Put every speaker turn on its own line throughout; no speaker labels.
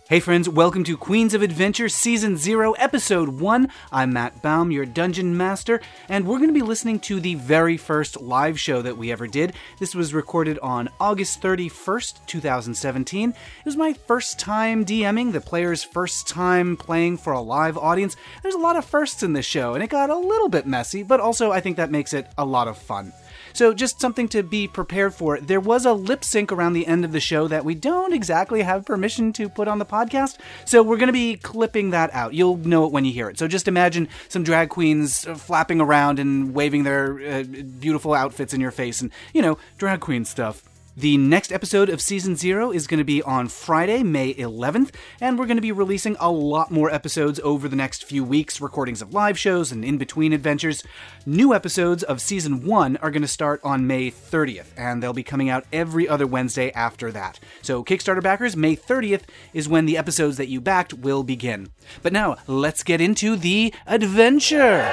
Hey friends, welcome to Queens of Adventure Season 0, Episode 1. I'm Matt Baum, your Dungeon Master, and we're going to be listening to the very first live show that we ever did. This was recorded on August 31st, 2017. It was my first time DMing, the players' first time playing for a live audience. There's a lot of firsts in this show, and it got a little bit messy, but also I think that makes it a lot of fun. So just something to be prepared for. There was a lip sync around the end of the show that we don't exactly have permission to put on the podcast, so we're going to be clipping that out. You'll know it when you hear it. So just imagine some drag queens flapping around and waving their beautiful outfits in your face and, drag queen stuff. The next episode of Season 0 is going to be on Friday, May 11th, and we're going to be releasing a lot more episodes over the next few weeks, recordings of live shows and in-between adventures. New episodes of Season 1 are going to start on May 30th, and they'll be coming out every other Wednesday after that. So Kickstarter backers, May 30th is when the episodes that you backed will begin. But now, let's get into the adventure!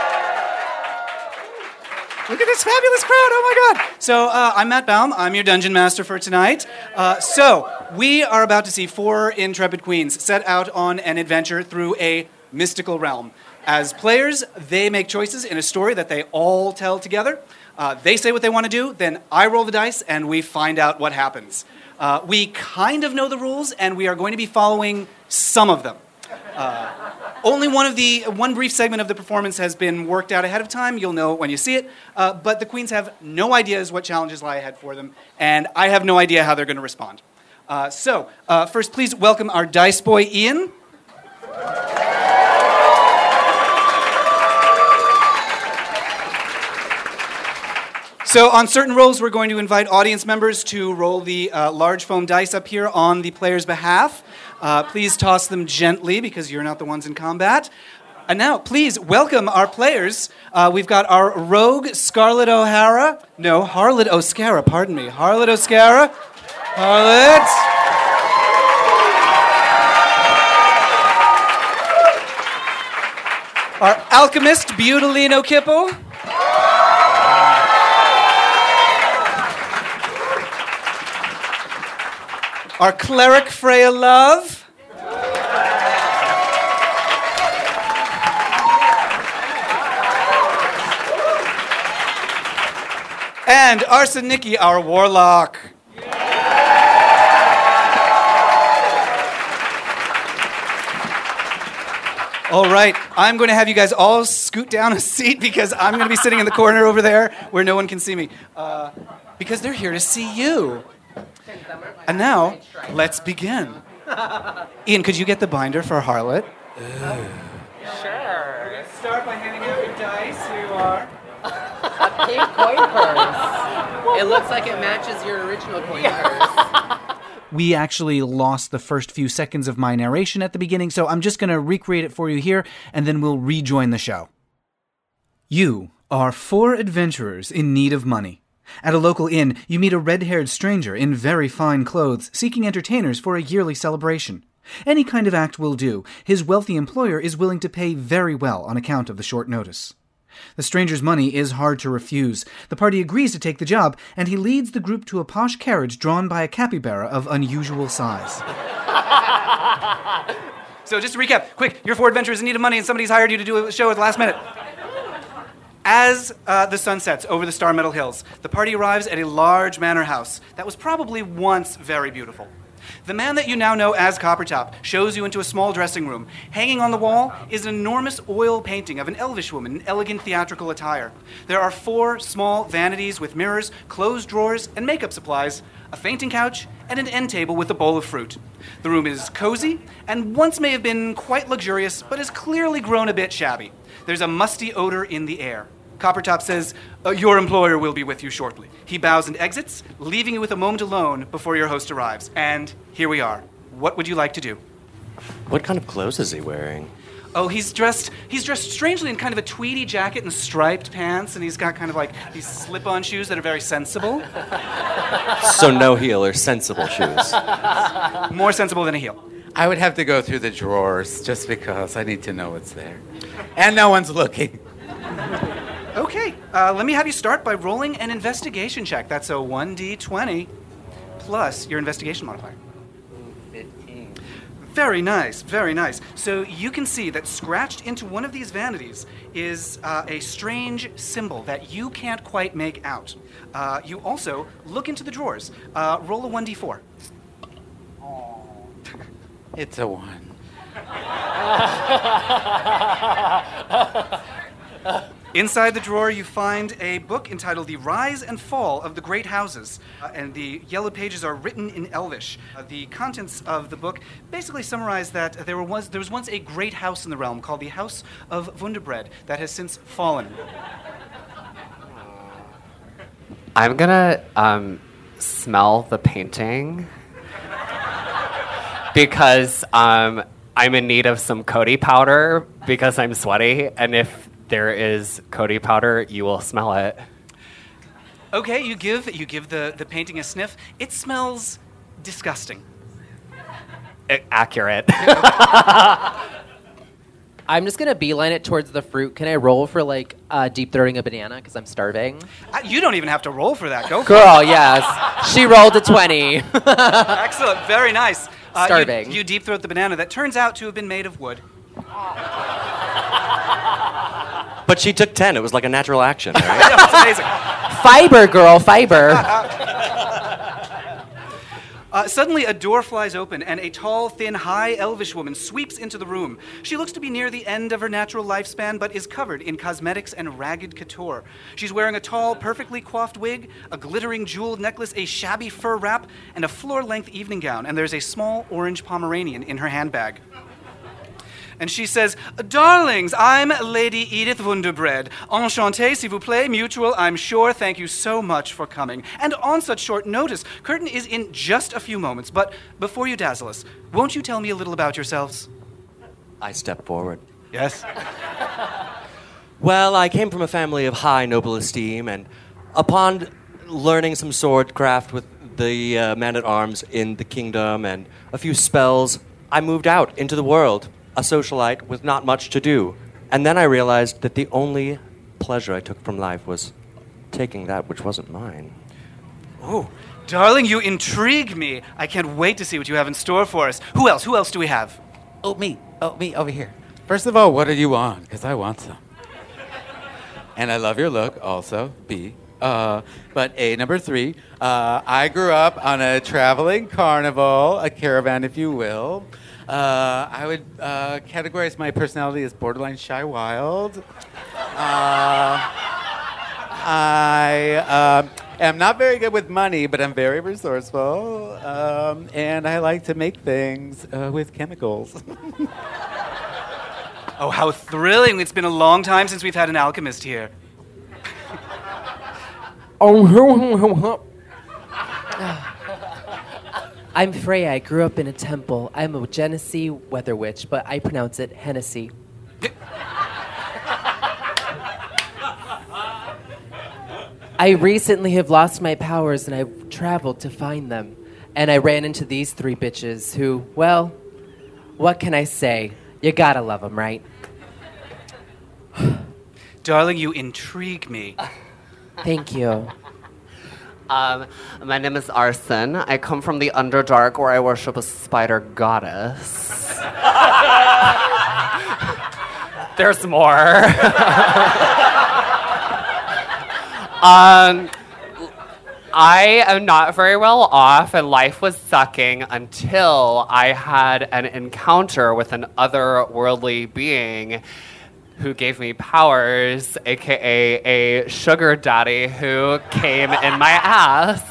Look at this fabulous crowd, oh my god! So, I'm Matt Baum, I'm your Dungeon Master for tonight. So, we are about to see 4 intrepid queens set out on an adventure through a mystical realm. As players, they make choices in a story that they all tell together. They say what they want to do, then I roll the dice, and we find out what happens. We kind of know the rules, and we are going to be following some of them. Only one brief segment of the performance has been worked out ahead of time. You'll know it when you see it. But the queens have no ideas what challenges lie ahead for them, and I have no idea how they're going to respond. So, first, please welcome our dice boy, Ian. So, on certain rolls, we're going to invite audience members to roll the large foam dice up here on the player's behalf. Please toss them gently because you're not the ones in combat. And now, please welcome our players. We've got our rogue Harlot Oscara, pardon me. Harlot Oscara. Harlot. Our alchemist, Butalino Kipple. Our cleric, Freya Love. And Arseniki, our warlock. All right, I'm going to have you guys all scoot down a seat because I'm going to be sitting in the corner over there where no one can see me. Because they're here to see you. And now, let's begin. Ian, could you get the binder for Harlot?
Sure.
We're going to start by handing out your dice. Here you are.
A pink coin purse. It looks like it matches your original coin purse.
We actually lost the first few seconds of my narration at the beginning, so I'm just going to recreate it for you here, and then we'll rejoin the show. You are 4 adventurers in need of money. At a local inn, you meet a red-haired stranger in very fine clothes, seeking entertainers for a yearly celebration. Any kind of act will do. His wealthy employer is willing to pay very well on account of the short notice. The stranger's money is hard to refuse. The party agrees to take the job, and he leads the group to a posh carriage drawn by a capybara of unusual size. So just to recap, quick, you're 4 adventurers in need of money, and somebody's hired you to do a show at the last minute. As the sun sets over the Star Meadow Hills, the party arrives at a large manor house that was probably once very beautiful. The man that you now know as Coppertop shows you into a small dressing room. Hanging on the wall is an enormous oil painting of an elvish woman in elegant theatrical attire. There are 4 small vanities with mirrors, closed drawers, and makeup supplies, a fainting couch, and an end table with a bowl of fruit. The room is cozy, and once may have been quite luxurious, but has clearly grown a bit shabby. There's a musty odor in the air. Coppertop says, your employer will be with you shortly. He bows and exits, leaving you with a moment alone before your host arrives. And here we are. What would you like to do?
What kind of clothes is he wearing?
Oh, he's dressed strangely in kind of a tweedy jacket and striped pants, and he's got kind of like these slip-on shoes that are very sensible.
So no heel or sensible shoes.
More sensible than a heel.
I would have to go through the drawers just because I need to know what's there. And no one's looking.
Okay, let me have you start by rolling an investigation check. That's a 1d20 plus your investigation modifier.
15.
Very nice, very nice. So you can see that scratched into one of these vanities is a strange symbol that you can't quite make out. You also look into the drawers. Roll a 1d4.
It's a 1.
Inside the drawer, you find a book entitled The Rise and Fall of the Great Houses, and the yellow pages are written in Elvish. The contents of the book basically summarize that there was once a great house in the realm called the House of Wunderbred that has since fallen.
I'm gonna smell the painting because I'm in need of some Cody powder because I'm sweaty, and if there is Cody powder, you will smell it.
Okay, you give the painting a sniff. It smells disgusting.
Accurate.
I'm just gonna beeline it towards the fruit. Can I roll for like deep throating a banana because I'm starving?
You don't even have to roll for that. Go for
Girl, yes. She rolled a 20.
it. Excellent, very nice.
Starving.
You deep throat the banana that turns out to have been made of wood.
But she took 10. It was like a natural action, right?
Yeah, that's amazing.
Fiber, girl, fiber.
Suddenly, a door flies open, and a tall, thin, high Elvish woman sweeps into the room. She looks to be near the end of her natural lifespan, but is covered in cosmetics and ragged couture. She's wearing a tall, perfectly coiffed wig, a glittering jeweled necklace, a shabby fur wrap, and a floor-length evening gown, and there's a small orange Pomeranian in her handbag. And she says, "Darlings, I'm Lady Edith Wunderbred. Enchantée, s'il vous plaît, mutual, I'm sure. Thank you so much for coming. And on such short notice, curtain is in just a few moments. But before you dazzle us, won't you tell me a little about yourselves?"
I step forward.
Yes.
Well, I came from a family of high noble esteem, and upon learning some swordcraft with the man-at-arms in the kingdom and a few spells, I moved out into the world, a socialite with not much to do. And then I realized that the only pleasure I took from life was taking that which wasn't mine.
Oh, darling, you intrigue me. I can't wait to see what you have in store for us. Who else? Who else do we have?
Oh, me over here. First of all, what do you want? Because I want some. And I love your look, also, B. But A, number 3, I grew up on a traveling carnival, a caravan, if you will. I would categorize my personality as borderline shy wild. I am not very good with money, but I'm very resourceful. And I like to make things with chemicals.
Oh, how thrilling. It's been a long time since we've had an alchemist here.
I'm Freya. I grew up in a temple. I'm a Genesee weather witch, but I pronounce it Hennessy. I recently have lost my powers, and I've traveled to find them. And I ran into these 3 bitches who, well, what can I say? You gotta love them, right?
Darling, you intrigue me.
Thank you.
My name is Arson. I come from the Underdark where I worship a spider goddess. There's more. I am not very well off, and life was sucking until I had an encounter with an otherworldly being who gave me powers, a.k.a. a sugar daddy who came in my ass.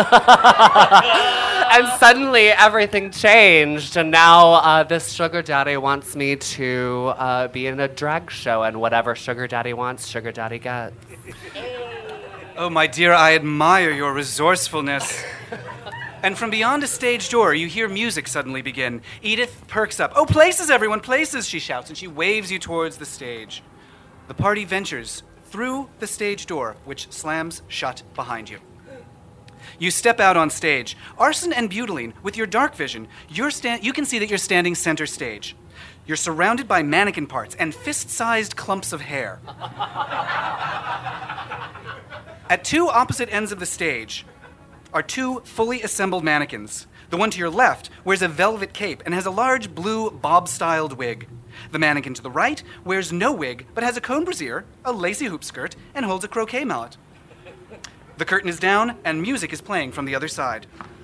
And suddenly everything changed, and now this sugar daddy wants me to be in a drag show, and whatever sugar daddy wants, sugar daddy gets.
Oh, my dear, I admire your resourcefulness. And from beyond a stage door, you hear music suddenly begin. Edith perks up. "Oh, places, everyone, places," she shouts, and she waves you towards the stage. The party ventures through the stage door, which slams shut behind you. You step out on stage. Arson and Butylene, with your dark vision, you can see that you're standing center stage. You're surrounded by mannequin parts and fist-sized clumps of hair. At 2 opposite ends of the stage, are two fully assembled mannequins. The one to your left wears a velvet cape and has a large blue bob-styled wig. The mannequin to the right wears no wig, but has a cone brassiere, a lacy hoop skirt, and holds a croquet mallet. The curtain is down, and music is playing from the other side.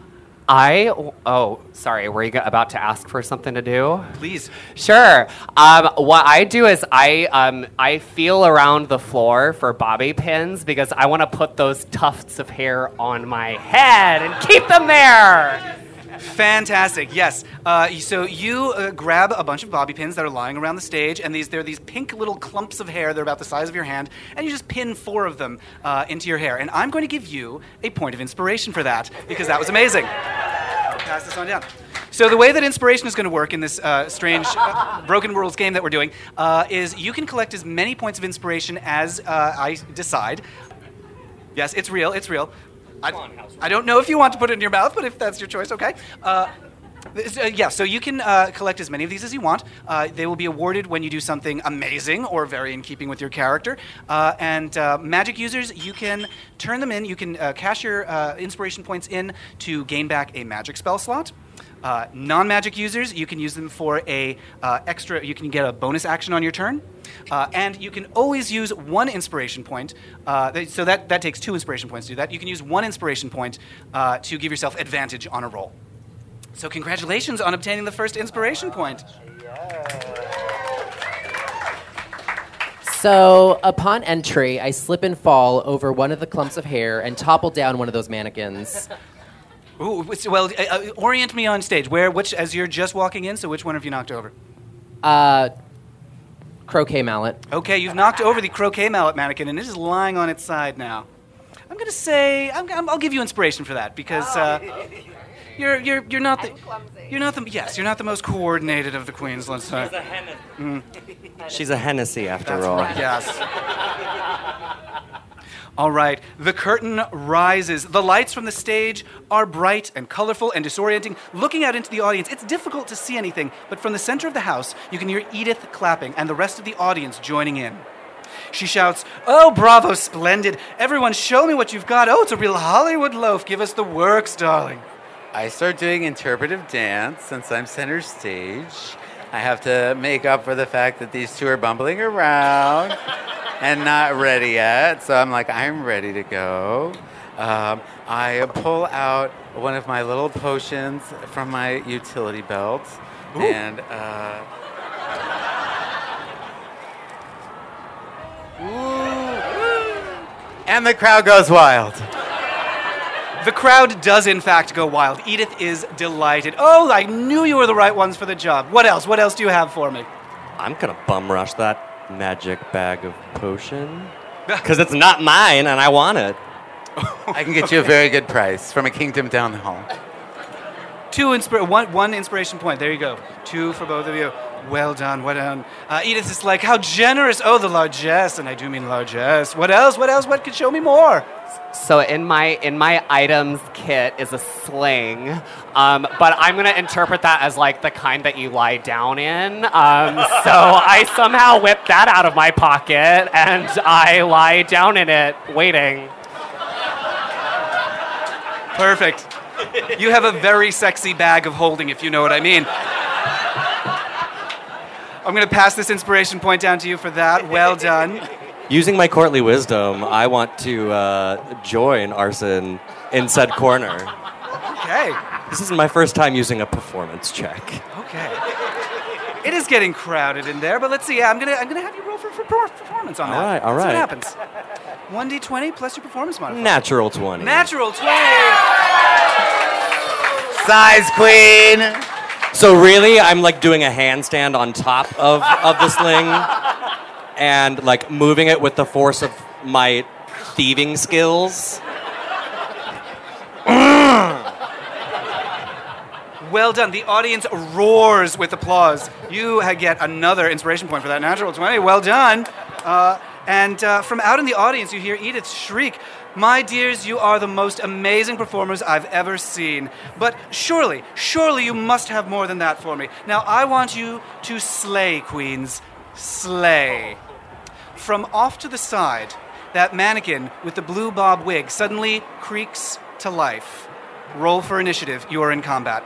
Sorry, were you about to ask for something to do?
Please.
Sure. What I do is I feel around the floor for bobby pins because I want to put those tufts of hair on my head and keep them there.
Fantastic, yes. So you grab a bunch of bobby pins that are lying around the stage, and they're these pink little clumps of hair. They're about the size of your hand, and you just pin 4 of them into your hair. And I'm going to give you a point of inspiration for that, because that was amazing. I'll pass this on down. So the way that inspiration is going to work in this strange Broken Worlds game that we're doing is you can collect as many points of inspiration as I decide. Yes, it's real, it's real. I don't know if you want to put it in your mouth, but if that's your choice, okay. So you can collect as many of these as you want. They will be awarded when you do something amazing or very in keeping with your character. And magic users, you can turn them in. You can cash your inspiration points in to gain back a magic spell slot. Non-magic users, you can use them for a extra. You can get a bonus action on your turn. And you can always use 1 inspiration point. So that takes 2 inspiration points to do that. You can use 1 inspiration point to give yourself advantage on a roll. So congratulations on obtaining the first inspiration point.
So upon entry, I slip and fall over one of the clumps of hair and topple down one of those mannequins.
Ooh, well, orient me on stage. As you're just walking in, so which one have you knocked over?
Croquet mallet.
Okay, you've knocked over the croquet mallet mannequin, and it is lying on its side now. I'm going to say I'll give you inspiration for that because you're not the most coordinated of the queens. Let's say.
She's a Hennessy after
That's
all.
right. Yes. All right, the curtain rises. The lights from the stage are bright and colorful and disorienting. Looking out into the audience, it's difficult to see anything, but from the center of the house, you can hear Edith clapping and the rest of the audience joining in. She shouts, "Oh, bravo, splendid. Everyone, show me what you've got. Oh, it's a real Hollywood loaf. Give us the works, darling."
I start doing interpretive dance since I'm center stage. I have to make up for the fact that these two are bumbling around and not ready yet. So I'm like, I'm ready to go. I pull out one of my little potions from my utility belt. Ooh. And and the crowd goes wild.
The crowd does, in fact, go wild. Edith is delighted. Oh, I knew you were the right ones for the job. What else? What else do you have for me?
I'm gonna bum rush that magic bag of potion because it's not mine and I want it.
I can get you a very good price from a kingdom down the hall.
One inspiration point. There you go. 2 for both of you. Well done, well done. Edith is like, how generous. Oh, the largesse, and I do mean largesse. What else? What could show me more?
So in my items kit is a sling, but I'm gonna interpret that as like the kind that you lie down in. So I somehow whip that out of my pocket and I lie down in it, waiting.
Perfect. You have a very sexy bag of holding, if you know what I mean. I'm gonna pass this inspiration point down to you for that. Well done.
Using my courtly wisdom, I want to join Arson in said corner.
Okay.
This is my first time using a performance check.
Okay. It is getting crowded in there, but let's see. Yeah, I'm gonna have you roll for performance on that.
All right.
Let's see what happens. 1d20 plus your performance modifier.
Natural 20.
Natural 20.
Size queen.
So really, I'm like doing a handstand on top of the sling and like moving it with the force of my thieving skills.
Well done. The audience roars with applause. You get another inspiration point for that natural 20. Well done. And from out in the audience, you hear Edith shriek, "My dears, you are the most amazing performers I've ever seen. But surely you must have more than that for me. Now, I want you to slay, queens. Slay." From off to the side, that mannequin with the blue bob wig suddenly creaks to life. Roll for initiative. You are in combat.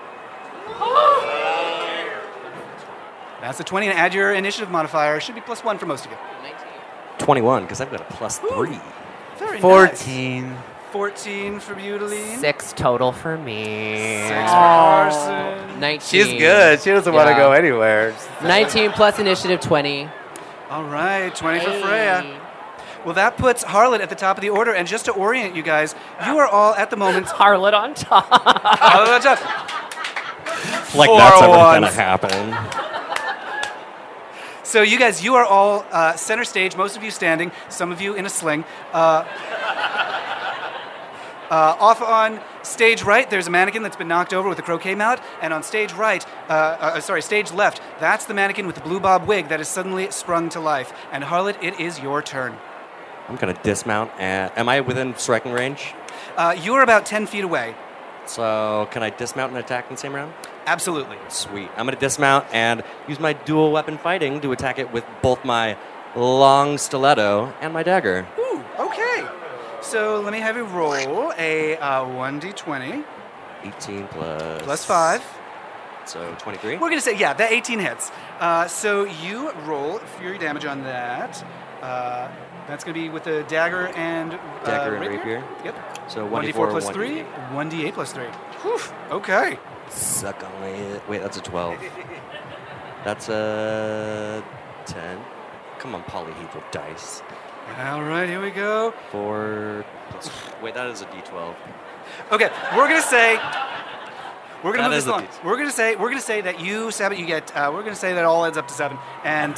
That's a 20, and add your initiative modifier. Should be +1 for most of you.
21, because I've got a +3.
Very nice.
14.
14 for Butaline.
6 total for me.
6 for Carson.
19.
She's good. She doesn't want to
Yeah.
go anywhere.
19 plus initiative, 20.
All right, 20 for Freya. Well, that puts Harlot at the top of the order. And just to orient you guys, you are all at the moment.
Harlot on top.
Harlot on top.
Like
4
that's ever
ones.
going to happen.
So you guys, you are all center stage, most of you standing, some of you in a sling. Off on stage right, there's a mannequin that's been knocked over with a croquet mallet, and on stage right, stage left, that's the mannequin with the blue bob wig that has suddenly sprung to life. And Harlot, it is your turn.
I'm going to dismount. And am I within striking range?
You are about 10 feet away.
So can I dismount and attack in the same round?
Absolutely.
Sweet. I'm going to dismount and use my dual weapon fighting to attack it with both my long stiletto and my dagger.
Ooh, okay. So let me have you roll a 1d20
18 plus...
plus 5.
So 23.
We're going to say, yeah, that 18 hits. So you roll fury damage on that. That's going to be with the dagger and
Dagger and rapier.
Yep.
So
1d4 plus
1d8.
3, 1d8 plus 3. Whew. Okay.
Suck on it. Wait, that's a 12. That's a 10. Come on, polyhedral dice.
All right, here we go.
4 plus... Wait, that is a d12.
Okay, we're going to say... We're gonna
That
move
is
this
a
along.
decent.
We're gonna say that you, Sabbath, you get. We're gonna say that all adds up to 7, and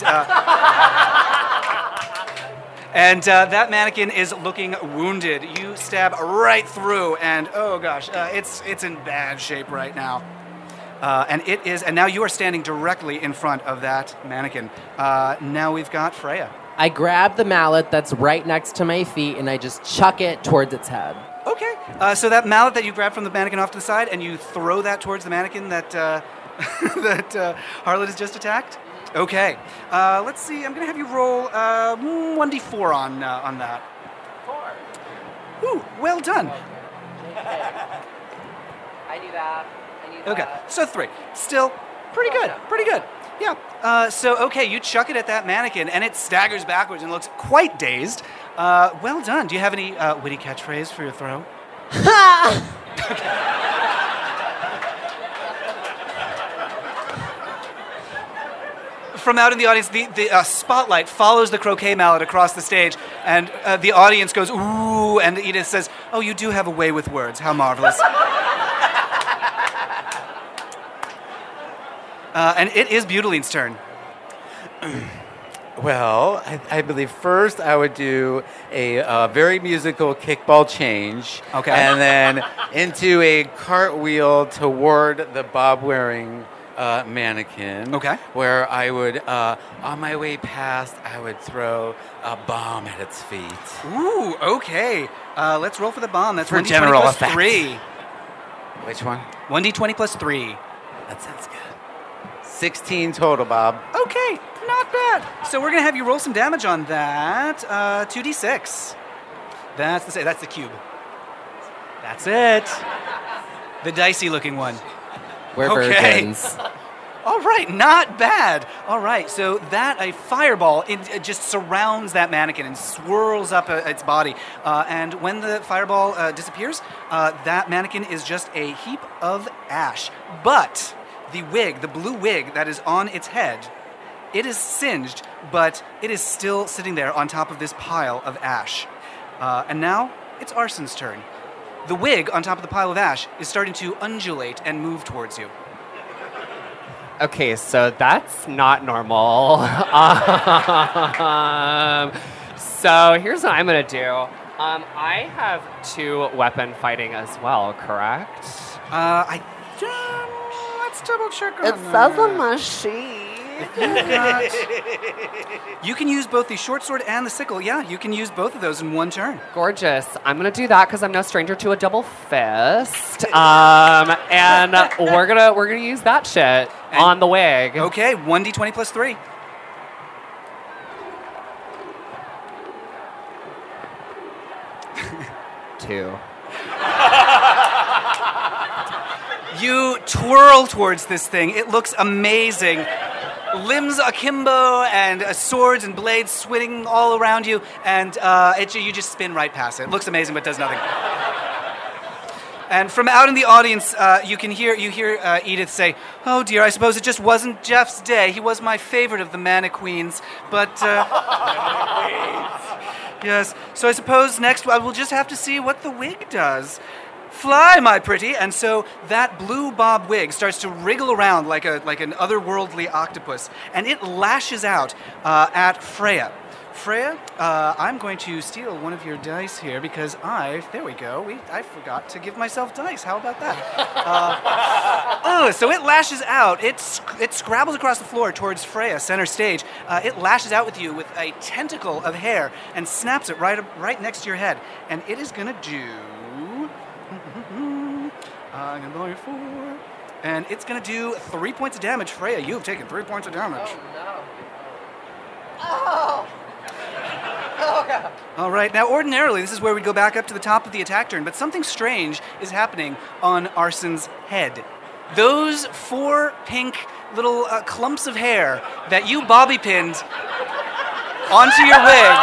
and that mannequin is looking wounded. You stab right through, and oh gosh, it's in bad shape right now. And it is, and now you are standing directly in front of that mannequin. Now we've got Freya.
I grab the mallet that's right next to my feet and I just chuck it towards its head.
Okay, so that mallet that you grab from the mannequin off to the side, and you throw that towards the mannequin that that Harlot has just attacked. Okay, let's see. I'm gonna have you roll 1d4 on that. 4. Ooh, well done.
I do that.
Okay, so 3. Still pretty good. Pretty good. Yeah. Okay, you chuck it at that mannequin, and it staggers backwards and looks quite dazed. Well done. Do you have any witty catchphrase for your throw? From out in the audience, the spotlight follows the croquet mallet across the stage, and the audience goes, ooh, and Edith says, oh, you do have a way with words. How marvelous. And it is Butaline's turn.
Well, I believe first I would do a very musical kickball change.
Okay.
And then into a cartwheel toward the bob-wearing mannequin.
Okay.
Where I would, on my way past, I would throw a bomb at its feet.
Ooh, okay. Let's roll for the bomb. That's
For
1d20
general
plus
effect.
3.
Which one?
1d20 plus 3.
That sounds good. 16 total, Bob.
Okay, not bad. So we're gonna have you roll some damage on that. 2d6. That's the cube. That's it. The dicey looking one.
We're
Okay.
virgins.
All right, not bad. All right, so a fireball it just surrounds that mannequin and swirls up its body. And when the fireball disappears, that mannequin is just a heap of ash. But the wig, the blue wig that is on its head, it is singed, but it is still sitting there on top of this pile of ash. And now it's Arson's turn. The wig on top of the pile of ash is starting to undulate and move towards you.
Okay, so that's not normal. So here's what I'm gonna do. I have 2 weapon fighting as well, correct?
Let's double check on
It says on my sheet.
You can use both the short sword and the sickle. Yeah, you can use both of those in one turn.
Gorgeous. I'm gonna do that because I'm no stranger to a double fist. And we're gonna use that shit on the wig.
Okay, 1d20 plus 3. You twirl towards this thing. It looks amazing. Limbs akimbo and swords and blades swinging all around you, and you just spin right past it. It looks amazing, but does nothing. And from out in the audience, you hear Edith say, "Oh dear, I suppose it just wasn't Jeff's day. He was my favorite of the mannequins, but yes. So I suppose next we'll just have to see what the wig does. Fly, my pretty." And so that blue bob wig starts to wriggle around like an otherworldly octopus, and it lashes out at Freya. Freya, I'm going to steal one of your dice here because there we go. I forgot to give myself dice. How about that? So it lashes out. It scrabbles across the floor towards Freya, center stage. It lashes out with you with a tentacle of hair and snaps it right next to your head. And it is going to do... I'm going to blow your 4. And it's going to do 3 points of damage. Freya, you've taken 3 points of damage.
Oh, no.
All right, now ordinarily this is where we go back up to the top of the attack turn, but something strange is happening on Arsen's head. Those 4 pink little clumps of hair that you bobby pinned onto your wig.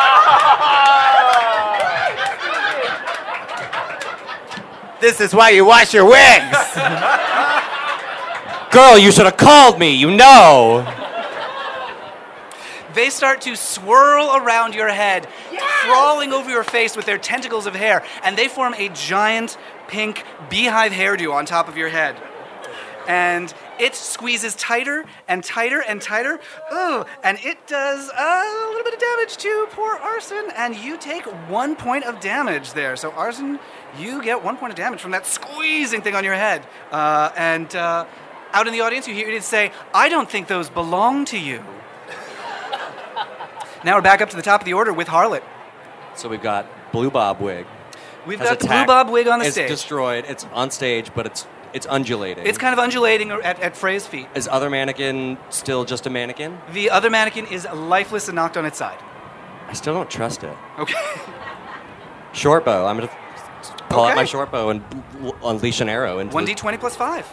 This is why you wash your wigs.
Girl, you should have called me, you know.
They start to swirl around your head, crawling over your face with their tentacles of hair, and they form a giant pink beehive hairdo on top of your head. And it squeezes tighter and tighter and tighter. Ooh, and it does a little bit of damage to poor Arsen, and you take 1 point of damage there. So Arsen, you get 1 point of damage from that squeezing thing on your head. And out in the audience, you hear it say, "I don't think those belong to you." Now we're back up to the top of the order with Harlot.
So we've got Blue Bob Wig.
We've
Has
got the Blue
attacked,
Bob Wig on the
is
stage.
destroyed. It's on stage, but it's undulating.
It's kind of undulating at Freya's feet.
Is other mannequin still just a mannequin?
The other mannequin is lifeless and knocked on its side.
I still don't trust it.
Okay.
Short bow. I'm going to pull out
Okay.
my short bow and unleash an arrow into
1d20 plus 5.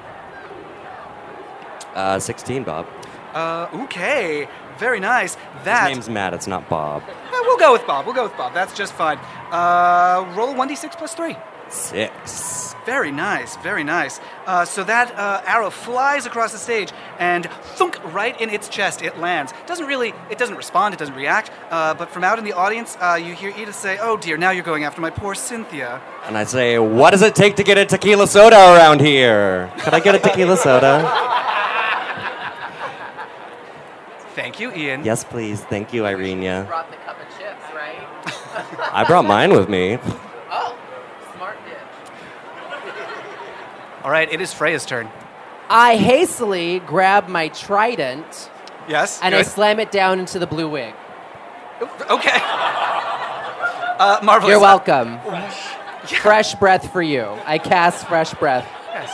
16, Bob.
Okay. Very nice.
His name's Matt. It's not Bob.
We'll go with Bob. That's just fine. Roll 1d6 plus 3.
6.
Very nice. Very nice. So that arrow flies across the stage and thunk right in its chest. It lands. It doesn't respond. It doesn't react. But from out in the audience, you hear Edith say, "Oh dear, now you're going after my poor Cynthia."
And I say, what does it take to get a tequila soda around here? Could I get a tequila soda?
Thank you, Ian.
Yes, please. Thank you, Irenia.
Brought the cup of chips, right?
I brought mine with me.
Oh, smart bitch.
All right, it is Freya's turn.
I hastily grab my trident
Yes.
and I
good.
slam it down into the blue wig.
Okay. Marvelous.
You're welcome. Fresh breath for you. I cast fresh breath.
Yes.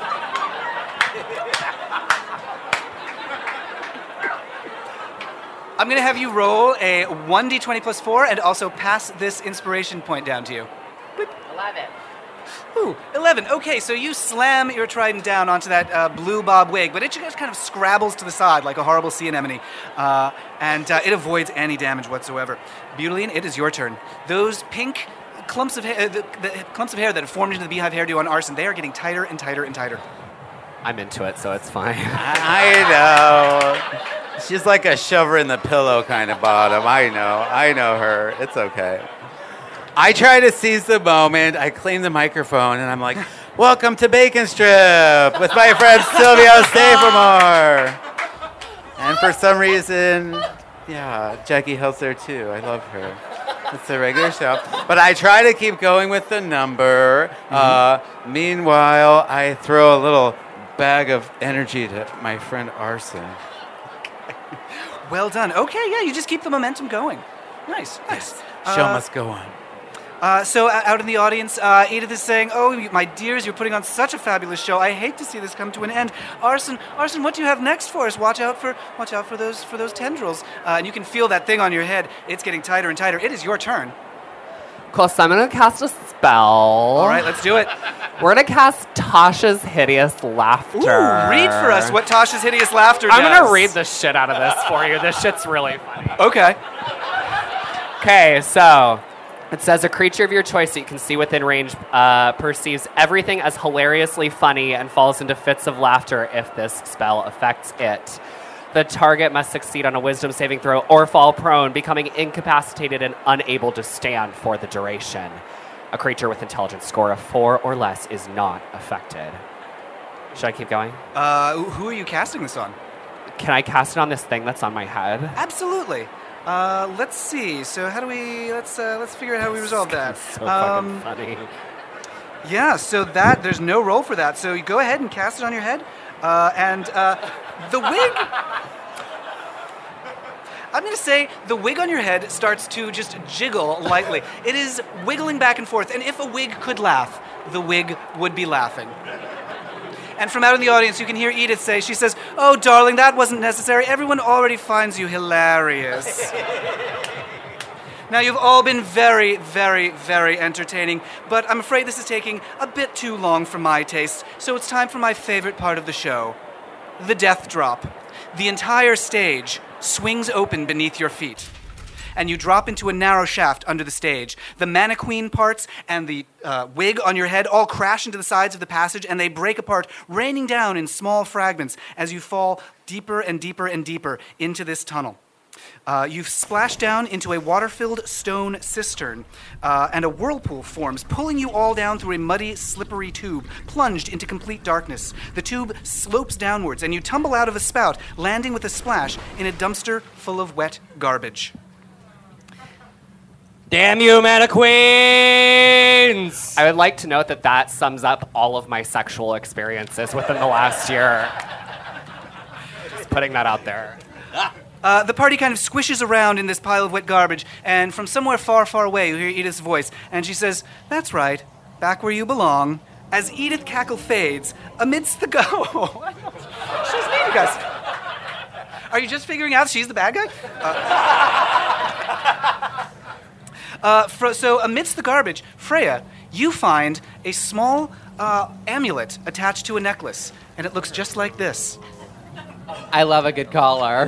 I'm going to have you roll a 1d20 plus 4 and also pass this inspiration point down to you.
11.
Ooh, 11. Okay, so you slam your trident down onto that blue bob wig, but it just kind of scrabbles to the side like a horrible sea anemone, and it avoids any damage whatsoever. Butylene, it is your turn. Those pink clumps of hair, the clumps of hair that have formed into the beehive hairdo on Arsen, they are getting tighter and tighter and tighter.
I'm into it, so it's fine.
I know. She's like a shover in the pillow kind of bottom. I know her. It's okay. I try to seize the moment. I claim the microphone, and I'm like, "Welcome to Bacon Strip with my friend Silvio Staplemore." And for some reason, yeah, Jackie Hill's there too. I love her. It's a regular show. But I try to keep going with the number. Meanwhile, I throw a little bag of energy to my friend Arsen.
Well done. Okay, yeah, you just keep the momentum going. Nice.
Show must go on.
So out in the audience, Edith is saying, "Oh, my dears, you're putting on such a fabulous show. I hate to see this come to an end. Arsen, what do you have next for us? Watch out for those tendrils." And you can feel that thing on your head. It's getting tighter and tighter. It is your turn.
Cool, so I'm going to cast a spell.
All right, let's do it.
We're going to cast Tasha's Hideous Laughter.
Ooh, read for us what Tasha's Hideous Laughter does.
I'm going to read the shit out of this for you. This shit's really funny.
Okay.
Okay, so it says a creature of your choice that you can see within range perceives everything as hilariously funny and falls into fits of laughter if this spell affects it. The target must succeed on a wisdom saving throw or fall prone, becoming incapacitated and unable to stand for the duration. A creature with intelligence score of 4 or less is not affected. Should I keep going?
Who are you casting this on?
Can I cast it on this thing that's on my head?
Absolutely. Let's see. So how do we? Let's figure out how we resolve that.
So fucking funny.
Yeah. So that there's no roll for that. So you go ahead and cast it on your head, and the wig. I'm going to say the wig on your head starts to just jiggle lightly. It is wiggling back and forth, and if a wig could laugh, the wig would be laughing. And from out in the audience, you can hear Edith say, she says, "Oh, darling, that wasn't necessary. Everyone already finds you hilarious." Now, you've all been very, very, very entertaining, but I'm afraid this is taking a bit too long for my taste, so it's time for my favorite part of the show, the death drop. The entire stage swings open beneath your feet, and you drop into a narrow shaft under the stage. The mannequin parts and the wig on your head all crash into the sides of the passage, and they break apart, raining down in small fragments as you fall deeper and deeper and deeper into this tunnel. You've splashed down into a water-filled stone cistern, and a whirlpool forms, pulling you all down through a muddy, slippery tube, plunged into complete darkness. The tube slopes downwards, and you tumble out of a spout, landing with a splash in a dumpster full of wet garbage.
Damn you, mannequins!
I would like to note that that sums up all of my sexual experiences within the last year. Just putting that out there.
The party kind of squishes around in this pile of wet garbage, and from somewhere far, far away, you hear Edith's voice, and she says, "That's right, back where you belong." As Edith cackle fades, amidst the she's mean, you guys. Are you just figuring out she's the bad guy? So amidst the garbage, Freya, you find a small amulet attached to a necklace, and it looks just like this.
I love a good collar.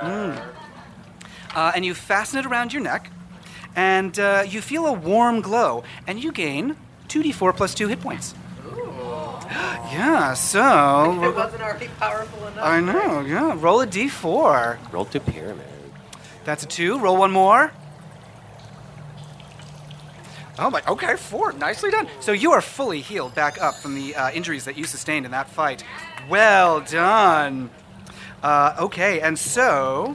And you fasten it around your neck, and you feel a warm glow, and you gain 2d4 plus 2 hit points. Ooh. Yeah, so...
It wasn't already powerful enough.
I know, yeah. Roll a d4.
Roll to pyramid.
That's a 2. Roll one more. Oh my, okay, 4. Nicely done. So you are fully healed back up from the injuries that you sustained in that fight. Well done. Okay, and so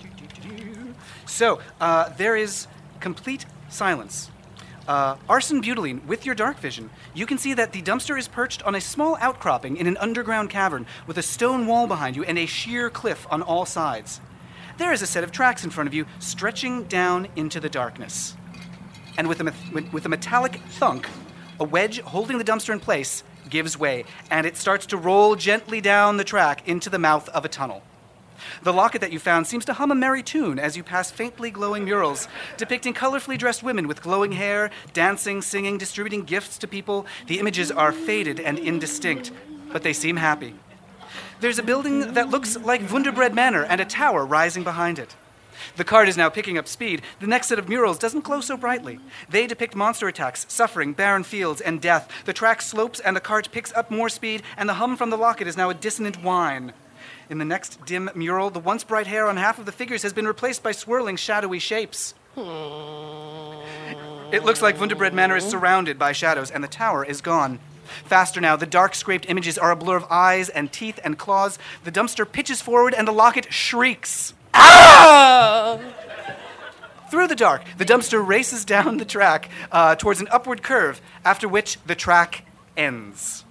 there is complete silence. Arson Butylene, with your dark vision, you can see that the dumpster is perched on a small outcropping in an underground cavern with a stone wall behind you and a sheer cliff on all sides. There is a set of tracks in front of you stretching down into the darkness. And with a metallic thunk, a wedge holding the dumpster in place gives way, and it starts to roll gently down the track into the mouth of a tunnel. The locket that you found seems to hum a merry tune as you pass faintly glowing murals depicting colorfully dressed women with glowing hair, dancing, singing, distributing gifts to people. The images are faded and indistinct, but they seem happy. There's a building that looks like Wunderbred Manor and a tower rising behind it. The cart is now picking up speed. The next set of murals doesn't glow so brightly. They depict monster attacks, suffering, barren fields, and death. The track slopes and the cart picks up more speed, and the hum from the locket is now a dissonant whine. In the next dim mural, the once bright hair on half of the figures has been replaced by swirling, shadowy shapes. It looks like Wunderbred Manor is surrounded by shadows, and the tower is gone. Faster now, the dark scraped images are a blur of eyes and teeth and claws. The dumpster pitches forward, and the locket shrieks. Ah! Through the dark, the dumpster races down the track towards an upward curve, after which the track ends.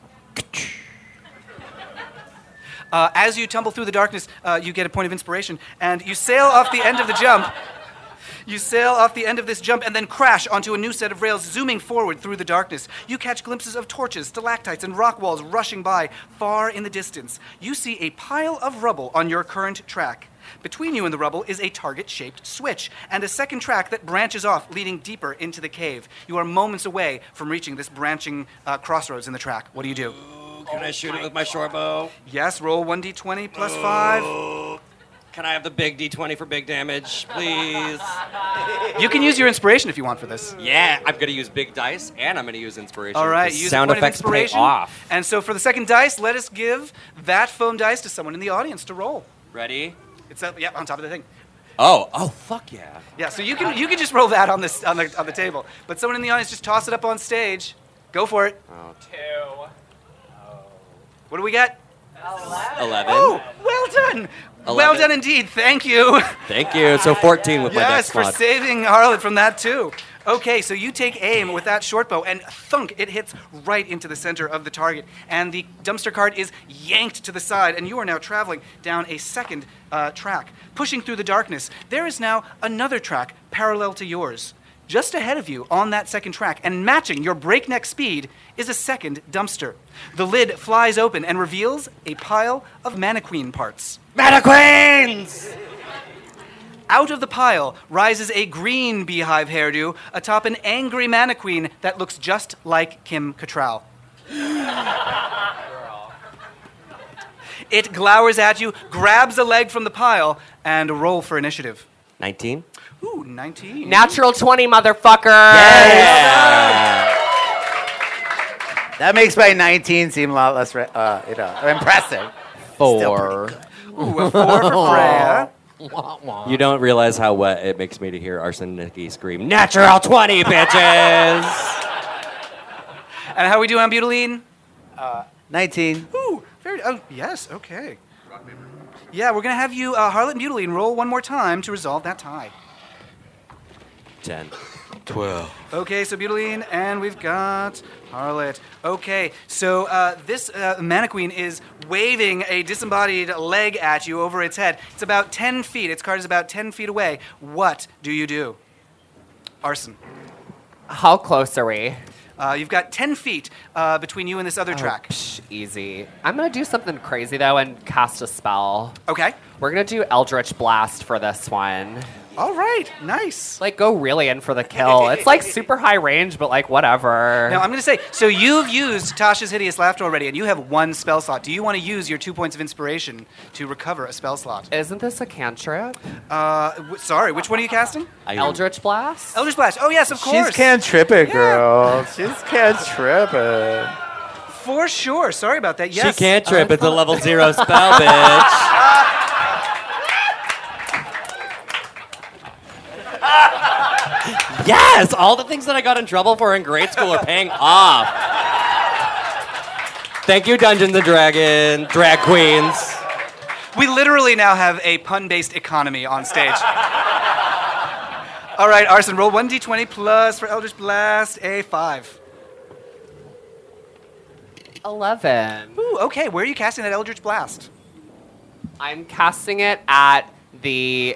As you tumble through the darkness, you get a point of inspiration, and you sail off the end of the jump. You sail off the end of this jump and then crash onto a new set of rails, zooming forward through the darkness. You catch glimpses of torches, stalactites, and rock walls rushing by far in the distance. You see a pile of rubble on your current track. Between you and the rubble is a target-shaped switch and a second track that branches off, leading deeper into the cave. You are moments away from reaching this branching crossroads in the track. What do you do?
Can I shoot it with my short bow?
Yes, roll 1d20 plus 5.
Can I have the big D20 for big damage, please?
You can use your inspiration if you want for this.
Yeah, I'm going to use big dice, and I'm going to use inspiration.
All right,
The
use
sound
a point of
effects pay
inspiration.
off.
And so for the second dice, let us give that foam dice to someone in the audience to roll.
Ready?
It's up, on top of the thing.
Oh, fuck yeah.
Yeah, so you can just roll that on the table. But someone in the audience, just toss it up on stage. Go for it.
2.
What do we get?
11.
Oh, well done.
11.
Well done indeed. Thank you.
Thank you. So 14 with my
Yes,
dex
for
mod.
saving Harlot from that too. Okay, so you take aim with that short bow, and thunk, it hits right into the center of the target. And the dumpster cart is yanked to the side, and you are now traveling down a second track. Pushing through the darkness, there is now another track parallel to yours. Just ahead of you on that second track, and matching your breakneck speed, is a second dumpster. The lid flies open and reveals a pile of mannequin parts.
Mannequins!
Out of the pile rises a green beehive hairdo atop an angry mannequin that looks just like Kim Cattrall. It glowers at you, grabs a leg from the pile, and roll for initiative.
19.
Ooh, 19.
Natural 20, motherfucker.
That makes my 19 seem a lot less, impressive.
4.
Ooh, a 4 for Freya.
You don't realize how wet it makes me to hear Arson and Nikki scream, Natural 20, bitches!
And how are we doing on Butaline?
19.
Ooh, yes, okay. Yeah, we're going to have you, Harlot and Butaline, roll one more time to resolve that tie.
10.
12.
Okay, so Butaline, and we've got Harlot. Okay, so this mannequin is waving a disembodied leg at you over its head. It's about 10 feet. Its card is about 10 feet away. What do you do? Arson.
How close are we?
You've got 10 feet between you and this other track.
Easy. I'm going to do something crazy, though, and cast a spell.
Okay.
We're going to do Eldritch Blast for this one.
All right, nice.
Like, go really in for the kill. It's, like, super high range, but, like, whatever.
Now, I'm going to say, so you've used Tasha's Hideous Laughter already, and you have one spell slot. Do you want to use your 2 points of inspiration to recover a spell slot?
Isn't this a cantrip?
Sorry, which one are you casting?
Eldritch Blast?
Eldritch Blast. Oh, yes, of course.
She's cantripping, girl. She's cantripping.
For sure. Sorry about that. Yes.
She can't trip. It's a level 0 spell, bitch. Yes! All the things that I got in trouble for in grade school are paying off. Thank you, Dungeons & Dragons, drag queens.
We literally now have a pun-based economy on stage. All right, Arson, roll 1d20 plus for Eldritch Blast, a 5.
11.
Ooh, okay. Where are you casting that Eldritch Blast?
I'm casting it at the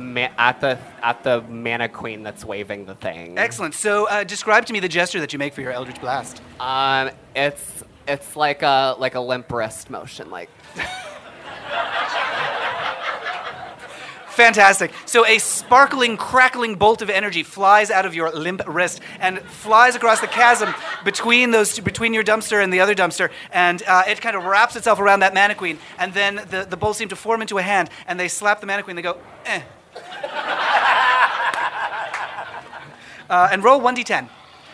mannequin that's waving the thing.
Excellent. So describe to me the gesture that you make for your Eldritch Blast.
It's like a limp wrist motion, like.
Fantastic. So a sparkling, crackling bolt of energy flies out of your limp wrist and flies across the chasm between your dumpster and the other dumpster, and it kind of wraps itself around that mannequin, and then the bolts seem to form into a hand, and they slap the mannequin, they go, eh. And roll 1d10.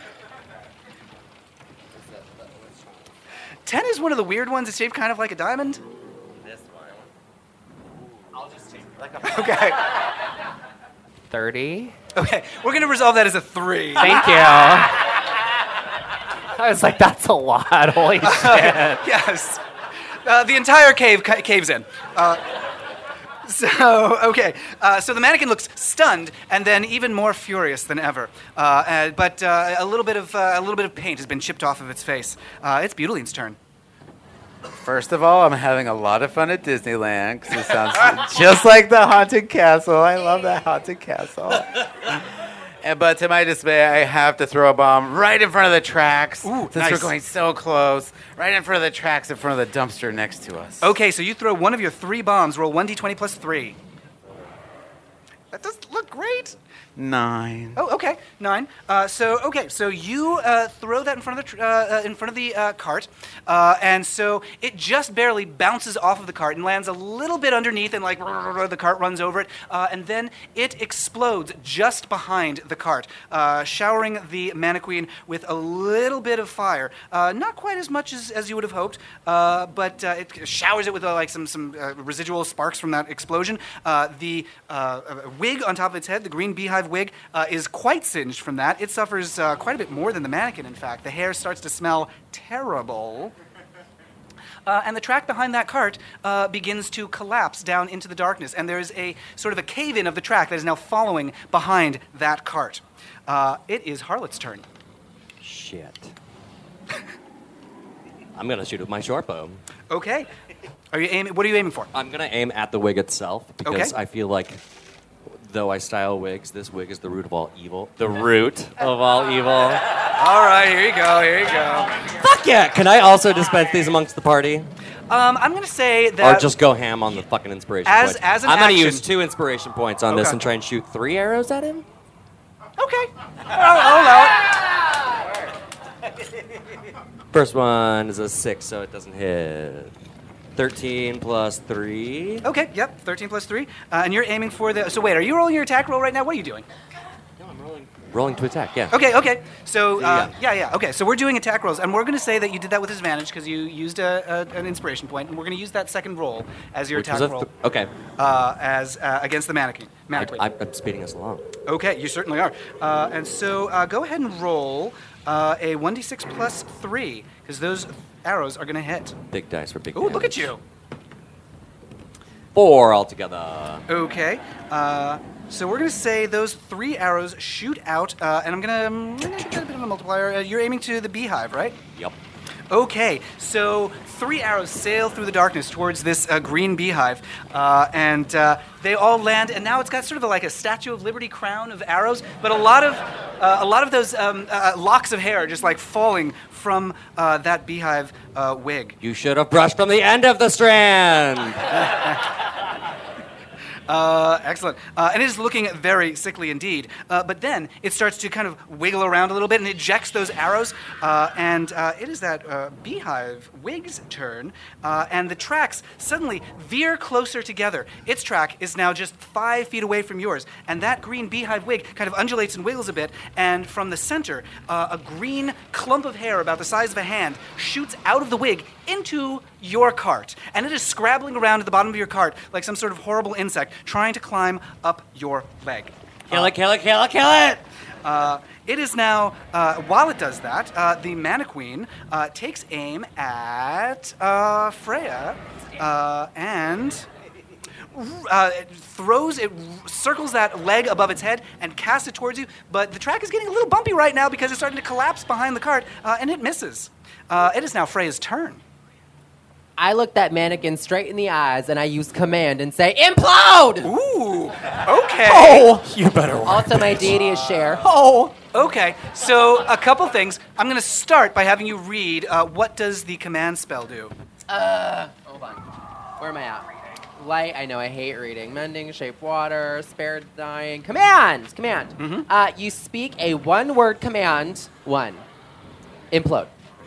10 is one of the weird ones. It's shaped kind of like a diamond. Okay.
30.
Okay, we're going to resolve that as a 3.
Thank you. I was like, that's a lot. Holy shit.
Yes. The entire cave caves in. So the mannequin looks stunned and then even more furious than ever. But a little bit of paint has been chipped off of its face. It's Butaline's turn.
First of all, I'm having a lot of fun at Disneyland because it sounds just like the Haunted Castle. I love that Haunted Castle. But to my dismay, I have to throw a bomb right in front of the tracks.
Ooh,
since
nice.
we're going so close. Right in front of the tracks, in front of the dumpster next to us.
Okay, so you throw one of your 3 bombs. Roll 1d20 plus 3. That does look great.
9.
Oh, okay, 9. So you throw that in front of the cart, and so it just barely bounces off of the cart and lands a little bit underneath, and like the cart runs over it, and then it explodes just behind the cart, showering the mannequin with a little bit of fire. Not quite as much as you would have hoped, but it showers it with like some residual sparks from that explosion. The wig on top of its head, the green beehive wig, is quite singed from that. It suffers quite a bit more than the mannequin, in fact. The hair starts to smell terrible. And the track behind that cart begins to collapse down into the darkness, and there's a sort of a cave-in of the track that is now following behind that cart. It is Harlot's turn.
Shit. I'm gonna shoot with my short bow.
Okay. What are you aiming for?
I'm gonna aim at the wig itself because
Okay.
I feel like, though I style wigs, this wig is the root of all evil. The root of all evil.
All right, here you go.
Fuck yeah! Can I also dispense these amongst the party?
I'm going to say that...
Or just go ham on the fucking inspiration
As-
points?
as an
I'm gonna
action-
use 2 inspiration points on this
Okay.
and try and shoot 3 arrows at him?
Okay. I'll allow it.
First one is a 6, so it doesn't hit. 13 plus 3.
Okay, yep, 13 plus 3. And you're aiming for the... So wait, are you rolling your attack roll right now? What are you doing?
No, I'm rolling to attack, yeah.
Okay. So,
Yeah.
yeah. Okay, so we're doing attack rolls, and we're going to say that you did that with disadvantage because you used an inspiration point, and we're going to use that second roll as your
Which was
attack
a
roll
okay.
as against the mannequin.
I'm speeding us along.
Okay, you certainly are. And so go ahead and roll a 1d6 plus 3, because those arrows are going to hit.
Big dice for big
Ooh, look at
damage.
you.
4 altogether.
Okay. So we're going to say those 3 arrows shoot out, and I'm going to get a bit of a multiplier. You're aiming to the beehive, right?
Yep.
Okay, so 3 arrows sail through the darkness towards this green beehive, and they all land. And now it's got sort of like a Statue of Liberty crown of arrows, but a lot of those locks of hair are just like falling from that beehive wig.
You should have brushed from the end of the strand.
Excellent. And it is looking very sickly indeed. But then it starts to kind of wiggle around a little bit and ejects those arrows. And it is that beehive wig's turn. And the tracks suddenly veer closer together. Its track is now just 5 feet away from yours. And that green beehive wig kind of undulates and wiggles a bit. And from the center, a green clump of hair about the size of a hand shoots out of the wig into your cart. And it is scrabbling around at the bottom of your cart like some sort of horrible insect trying to climb up your leg.
Kill it, kill it, kill it, kill it!
It is now, while it does that, the mannequin takes aim at Freya and it circles that leg above its head and casts it towards you, but the track is getting a little bumpy right now because it's starting to collapse behind the cart, and it misses. It is now Freya's turn.
I look that mannequin straight in the eyes and I use command and say, implode!
Ooh, okay.
You better
Also, my deity is Cher.
Okay, so a couple things. I'm going to start by having you read what does the command spell do?
Hold on. Where am I at? Light, I know I hate reading. Mending, shape water, spare dying. Command!
Mm-hmm.
You speak a one-word command. 1. Implode.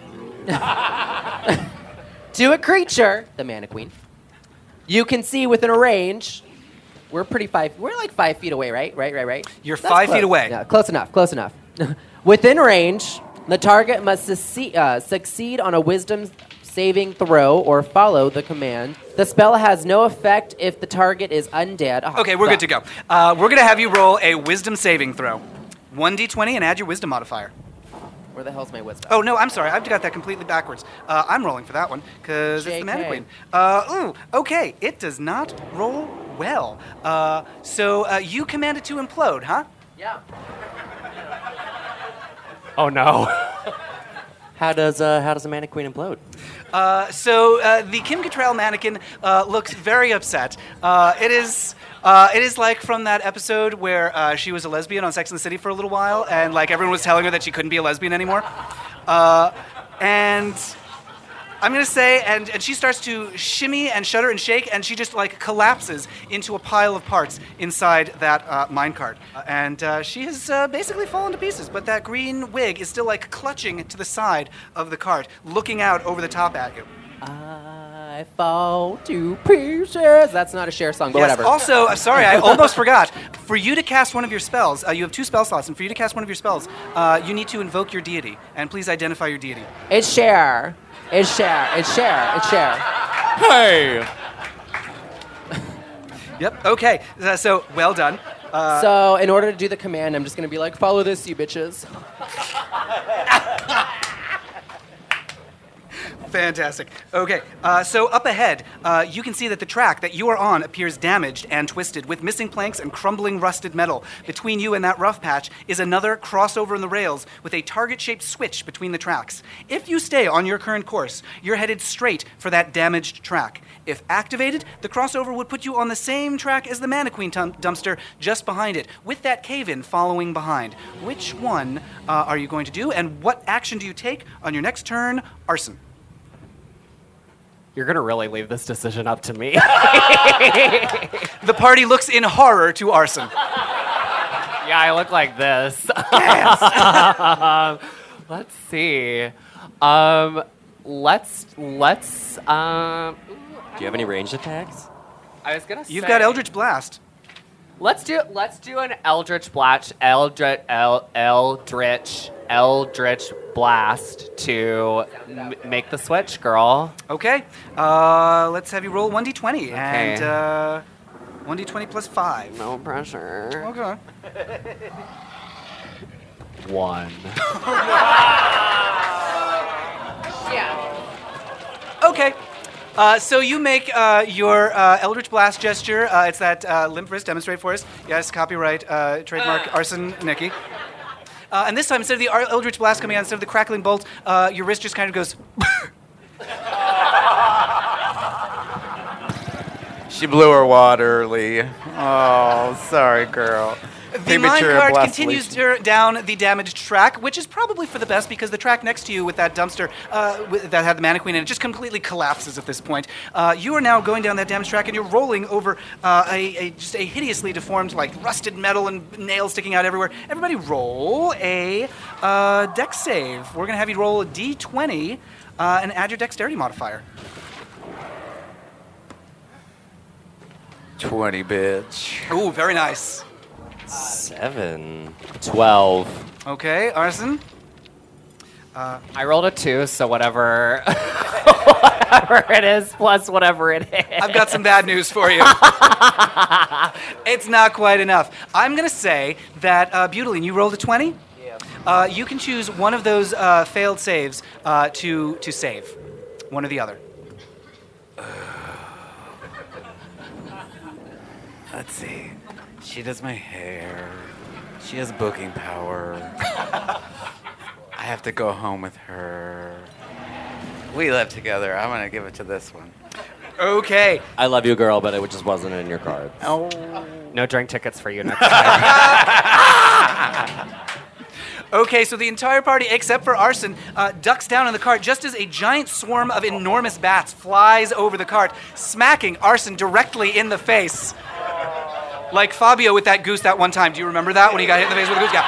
To a creature, the mannequin, you can see within a range. We're like 5 feet away, right? Right.
You're
That's
5 feet
close.
away.
Yeah, close enough. Within range, the target must succeed on a wisdom saving throw or follow the command. The spell has no effect if the target is undead. Oh,
Okay, we're good to go. We're going to have you roll a wisdom saving throw. 1d20 and add your wisdom modifier.
Where the hell's my wisdom?
Oh, no, I'm sorry. I've got that completely backwards. I'm rolling for that one because it's the
JK.
mannequin. Okay. It does not roll well. So you command it to implode, huh?
Yeah.
Oh no.
How does a mannequin implode?
So the Kim Cattrall mannequin looks very upset. It is like from that episode where she was a lesbian on Sex and the City for a little while, and like everyone was telling her that she couldn't be a lesbian anymore. And I'm going to say, and she starts to shimmy and shudder and shake, and she just like collapses into a pile of parts inside that minecart. And she has basically fallen to pieces, but that green wig is still like clutching to the side of the cart, looking out over the top at you.
I fall to pieces. That's not a Cher song, but whatever.
Also, sorry, I almost forgot. For you to cast one of your spells, you have 2 spell slots, and for you to cast one of your spells, you need to invoke your deity. And please identify your deity.
It's Cher. It's Cher. It's Cher. It's Cher.
Hey!
Yep, okay. So, well done.
So, in order to do the command, I'm just going to be like, follow this, you bitches.
Fantastic. Okay, so up ahead, you can see that the track that you are on appears damaged and twisted, with missing planks and crumbling rusted metal. Between you and that rough patch is another crossover in the rails with a target-shaped switch between the tracks. If you stay on your current course, you're headed straight for that damaged track. If activated, the crossover would put you on the same track as the Mannequin dumpster just behind it, with that cave-in following behind. Which one are you going to do, and what action do you take on your next turn, Arson?
You're going to really leave this decision up to me.
The party looks in horror to Arson.
Yeah, I look like this. Let's see. Let's.
Do you have any ranged attacks?
I was gonna say.
You've got Eldritch Blast.
Let's do an Eldritch Blast. Eldritch Blast to make the switch, girl.
Okay. Let's have you roll 1d20 and 1d20 plus 5.
No pressure.
Okay.
1.
Okay. So you make your Eldritch Blast gesture. It's that limp wrist. Demonstrate for us. Yes, copyright, trademark, Arson, Nikki. And this time, instead of the Eldritch Blast coming out, instead of the crackling bolt, your wrist just kind of goes...
She blew her wad early. Oh, sorry, girl.
The minecart continues down the damaged track, which is probably for the best because the track next to you with that dumpster that had the mannequin in it just completely collapses at this point. You are now going down that damaged track and you're rolling over just a hideously deformed, like rusted metal and nails sticking out everywhere. Everybody roll a dex save. We're going to have you roll a d20 and add your dexterity modifier.
20, bitch.
Ooh, very nice.
7. 12.
Okay, Arson.
I rolled a 2, so whatever it is plus whatever it is.
I've got some bad news for you. It's not quite enough. I'm going to say that, Butylene, you rolled a 20? Yeah. You can choose one of those failed saves to save. One or the other.
Let's see. She does my hair. She has booking power. I have to go home with her. We live together. I'm going to give it to this one.
Okay.
I love you, girl, but it just wasn't in your cards.
Oh.
No drink tickets for you next time.
Okay, so the entire party, except for Arson, ducks down in the cart just as a giant swarm of enormous bats flies over the cart, smacking Arson directly in the face. Like Fabio with that goose that one time. Do you remember that when he got hit in the face with a goose? Yeah.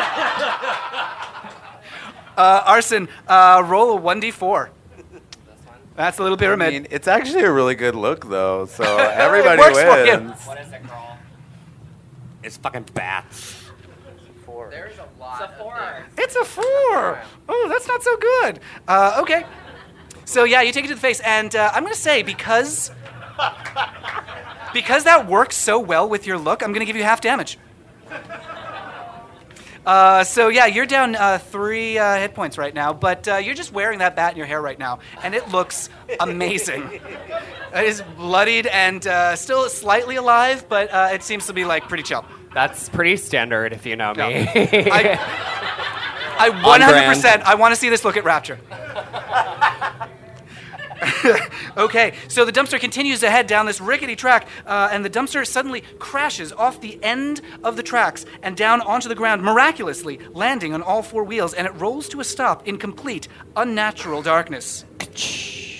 Arson, roll a 1d4. That's the little pyramid.
I mean, it's actually a really good look, though, so everybody
works for you.
wins.
What is it, girl?
It's fucking bats.
There's a lot. It's a 4.
It's a 4. Oh, that's not so good. Okay. So, yeah, you take it to the face, and I'm going to say because that works so well with your look, I'm going to give you half damage. So, yeah, you're down 3 hit points right now, but you're just wearing that bat in your hair right now, and it looks amazing. It is bloodied and still slightly alive, but it seems to be, like, pretty chill.
That's pretty standard if you know me.
I 100%, I want to see this look at Rapture. Okay, so the dumpster continues to head down this rickety track, and the dumpster suddenly crashes off the end of the tracks and down onto the ground, miraculously landing on all 4 wheels, and it rolls to a stop in complete, unnatural darkness.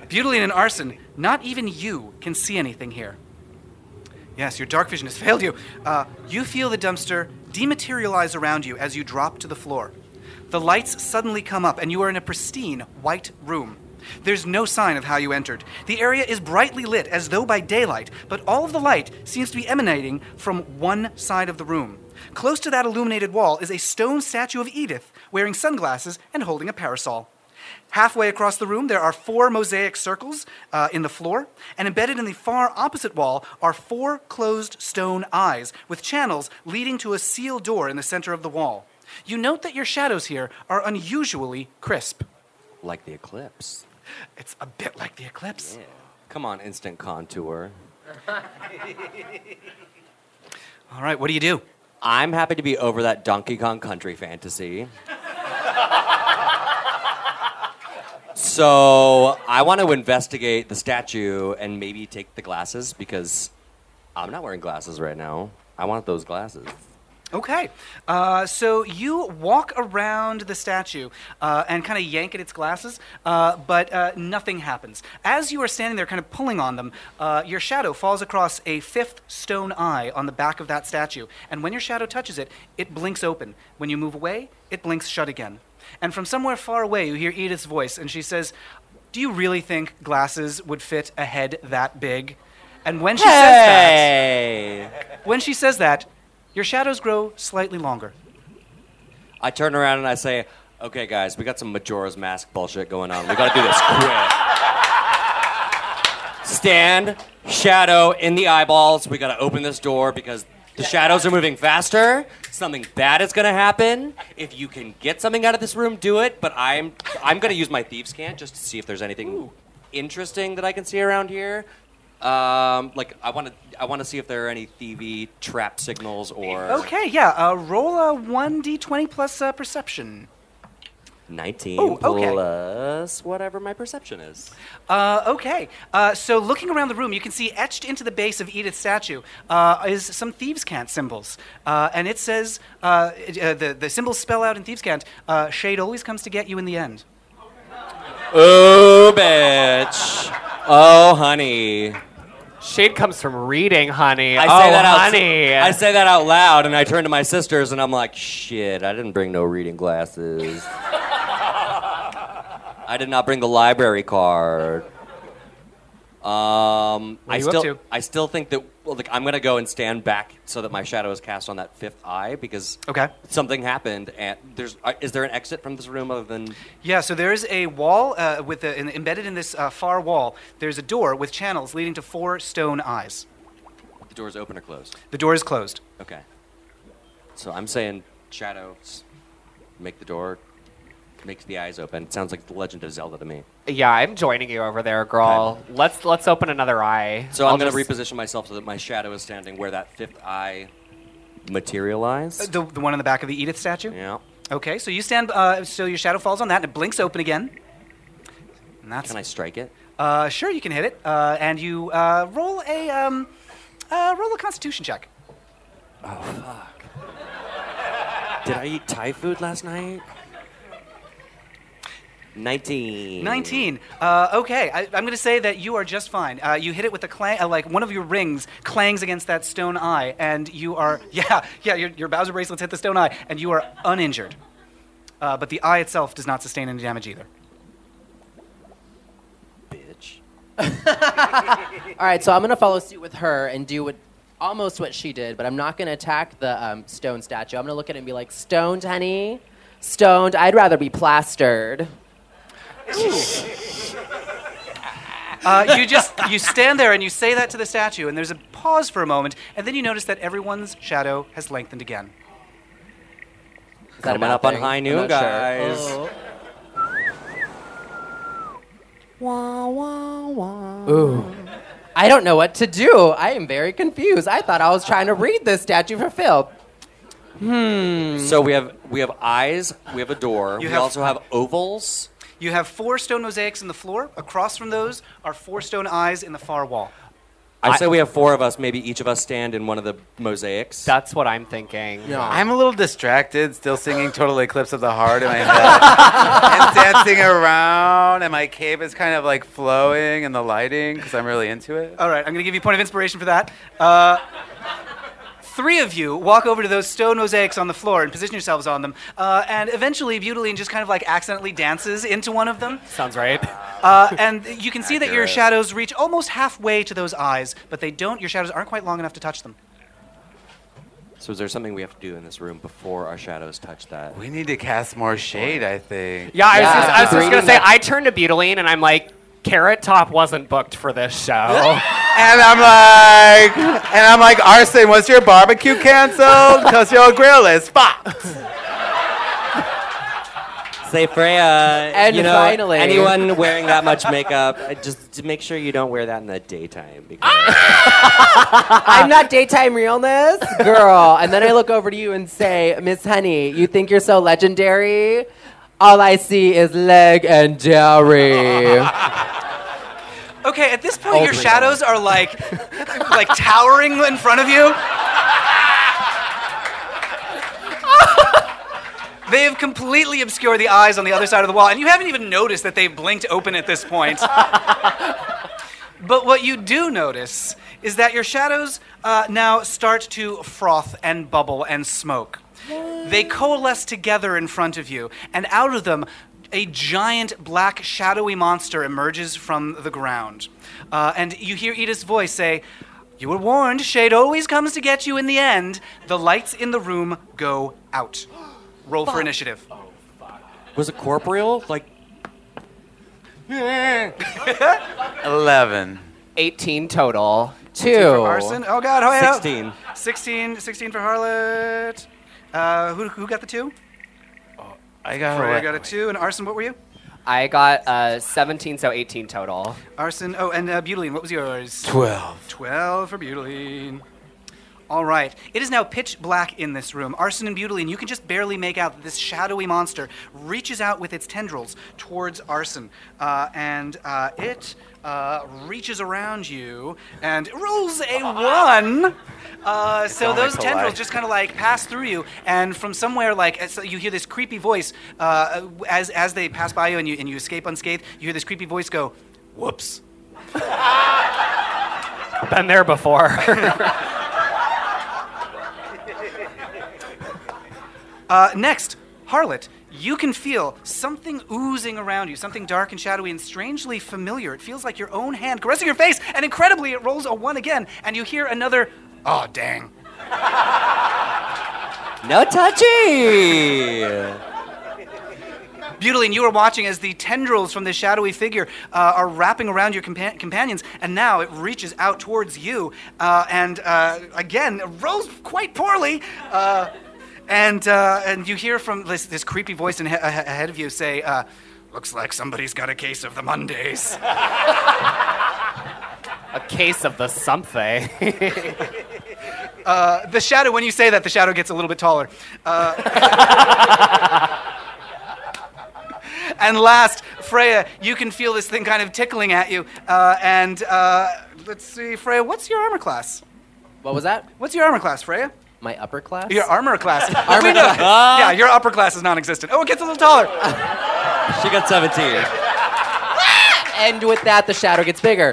Butylene and Arson, not even you can see anything here. Yes, your dark vision has failed you. You feel the dumpster dematerialize around you as you drop to the floor. The lights suddenly come up, and you are in a pristine white room. There's no sign of how you entered. The area is brightly lit, as though by daylight, but all of the light seems to be emanating from one side of the room. Close to that illuminated wall is a stone statue of Edith, wearing sunglasses and holding a parasol. Halfway across the room, there are 4 mosaic circles in the floor, and embedded in the far opposite wall are 4 closed stone eyes, with channels leading to a sealed door in the center of the wall. You note that your shadows here are unusually crisp.
Like the eclipse.
It's a bit like the eclipse.
Yeah. Come on, instant contour.
All right, what do you do?
I'm happy to be over that Donkey Kong Country fantasy. So I want to investigate the statue and maybe take the glasses because I'm not wearing glasses right now. I want those glasses.
Okay, so you walk around the statue and kind of yank at its glasses, but nothing happens. As you are standing there kind of pulling on them, your shadow falls across a 5th stone eye on the back of that statue, and when your shadow touches it, it blinks open. When you move away, it blinks shut again. And from somewhere far away, you hear Edith's voice, and she says, "Do you really think glasses would fit a head that big?" And when she says that, your shadows grow slightly longer.
I turn around and I say, "Okay, guys, we got some Majora's Mask bullshit going on. We got to do this quick. Stand, shadow in the eyeballs. We got to open this door because the shadows are moving faster. Something bad is going to happen. If you can get something out of this room, do it. But I'm going to use my thieves' cant just to see if there's anything interesting that I can see around here. I want to see if there are any thievy trap signals or.
Okay, yeah. Roll a 1d20 plus perception.
19
okay.
plus whatever my perception is.
Okay. So looking around the room, you can see etched into the base of Edith's statue is some thieves' cant symbols, and it says the symbols spell out in thieves' cant: "Shade always comes to get you in the end."
Oh, bitch. Oh, honey.
Shade comes from reading, honey.
I say that out loud, and I turn to my sisters, and I'm like, shit, I didn't bring no reading glasses. I did not bring the library card.
What are you up to?
I still think that I'm going to go and stand back so that my shadow is cast on that 5th eye because something happened. And is there an exit from this room other than?
Yeah, so there is a wall embedded in this far wall. There's a door with channels leading to 4 stone eyes.
The door is open or closed?
The door is closed.
Okay. So I'm saying shadows make the door. Makes the eyes open. It sounds like The Legend of Zelda to me.
Yeah, I'm joining you over there, girl.
Okay.
Let's open another eye.
So I'm going to reposition myself so that my shadow is standing where that 5th eye materialized.
The one on the back of the Edith statue?
Yeah.
Okay, so you stand. So your shadow falls on that, and it blinks open again. And that's.
Can I strike it?
Sure, you can hit it, and you roll a Constitution check.
Oh fuck! Did I eat Thai food last night? 19.
Okay, I'm going to say that you are just fine. You hit it with a clang, like one of your rings clangs against that stone eye, and you are, your Bowser bracelets hit the stone eye, and you are uninjured. But the eye itself does not sustain any damage either.
Bitch.
All right, so I'm going to follow suit with her and do almost what she did, but I'm not going to attack the stone statue. I'm going to look at it and be like, "Stoned, honey? Stoned? I'd rather be plastered."
You stand there and you say that to the statue, and there's a pause for a moment, and then you notice that everyone's shadow has lengthened again.
Is that a
Coming
bad
up on
thing?
high
I'm
noon,
not sure.
guys.
Oh. Ooh. I don't know what to do. I am very confused. I thought I was trying to read this statue for Phil.
So we have eyes. We have a door. We also have ovals.
You have 4 stone mosaics in the floor. Across from those are 4 stone eyes in the far wall.
I say we have 4 of us. Maybe each of us stand in one of the mosaics.
That's what I'm thinking.
I'm a little distracted, still singing Total Eclipse of the Heart in my head. And dancing around, and my cape is kind of like flowing in the lighting because I'm really into it.
All right, I'm going to give you a point of inspiration for that. 3 of you walk over to those stone mosaics on the floor and position yourselves on them. And eventually, Butylene just kind of like accidentally dances into one of them.
Sounds right.
And you can see that your shadows reach almost halfway to those eyes, but they don't. Your shadows aren't quite long enough to touch them.
So is there something we have to do in this room before our shadows touch that?
We need to cast more shade, I think.
Yeah, I was just
Reading
going to say,
that-
I turned to Butylene and I'm like, Carrot Top wasn't booked for this show.
And I'm like, Arson, was your barbecue canceled? Because your grill is fucked.
Say, Freya,
And finally-
anyone wearing that much makeup, just to make sure you don't wear that in the daytime. Because
I'm not daytime realness, girl. And then I look over to you and say, Miss Honey, you think you're so legendary? All I see is leg and dairy.
Okay, at this point, your shadows are like towering in front of you. They have completely obscured the eyes on the other side of the wall, and you haven't even noticed that they've blinked open at this point. But what you do notice is that your shadows now start to froth and bubble and smoke. They coalesce together in front of you, and out of them, a giant black shadowy monster emerges from the ground. And you hear Edith's voice say, "You were warned, shade always comes to get you in the end." The lights in the room go out. Roll for initiative.
was it corporeal? Like,
11.
18 total.
2.
For Arson. Oh, God. Oh, yeah.
16.
16 for Harlot. Who got the 2?
I got
Freya got a 2. And Arson, what were you?
I got 17, so 18 total.
Arson. Oh, and Butylene, what was yours?
12.
12 for Butylene. All right. It is now pitch black in this room. Arson and Butylene, you can just barely make out that this shadowy monster reaches out with its tendrils towards Arson. It reaches around you and rolls a 1. So those tendrils just kind of like pass through you, and from somewhere so you hear this creepy voice as they pass by you and you escape unscathed. You hear this creepy voice go, "Whoops."
Been there before.
Next, Harlot, you can feel something oozing around you, something dark and shadowy and strangely familiar. It feels like your own hand caressing your face, and incredibly, it rolls a 1 again, and you hear another, "Oh, dang."
No touchy!
Butylene, you are watching as the tendrils from this shadowy figure are wrapping around your companions, and now it reaches out towards you, and again, rolls quite poorly, and you hear from this creepy voice ahead of you say, "Looks like somebody's got a case of the Mondays."
A case of the something.
The shadow, when you say that, the shadow gets a little bit taller. And last, Freya, you can feel this thing kind of tickling at you. Let's see, Freya, what's your armor class?
What was that?
What's your armor class, Freya?
My upper class?
Your armor class. Yeah, your upper class is non-existent. Oh, it gets a little taller.
She got 17.
And with that, the shadow gets bigger.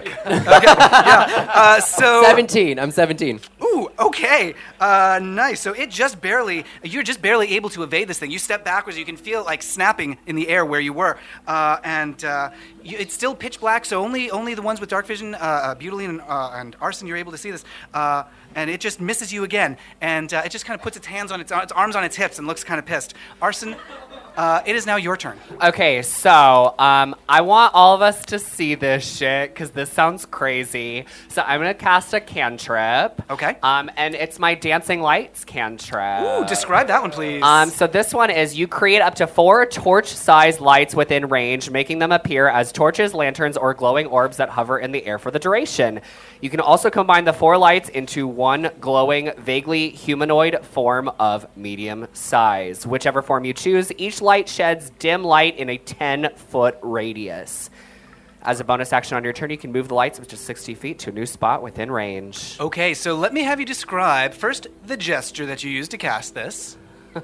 So
17. I'm 17.
Ooh, okay. Nice. So you're just barely able to evade this thing. You step backwards, you can feel it like snapping in the air where you were. It's still pitch black, so only the ones with dark vision, Butylene and Arson, you're able to see this. And it just misses you again. And it just kind of puts its arms on its hips and looks kind of pissed. Arson, it is now your turn.
Okay, so I want all of us to see this shit because this sounds crazy. So I'm gonna cast a cantrip.
Okay.
And it's my Dancing Lights cantrip.
Ooh, describe that one, please.
So this one is you create up to 4 torch-sized lights within range, making them appear as torches, lanterns, or glowing orbs that hover in the air for the duration. You can also combine the 4 lights into one glowing, vaguely humanoid form of medium size. Whichever form you choose, each light sheds dim light in a 10-foot radius. As a bonus action on your turn, you can move the lights up to 60 feet to a new spot within range.
Okay, so let me have you describe first the gesture that you used to cast this.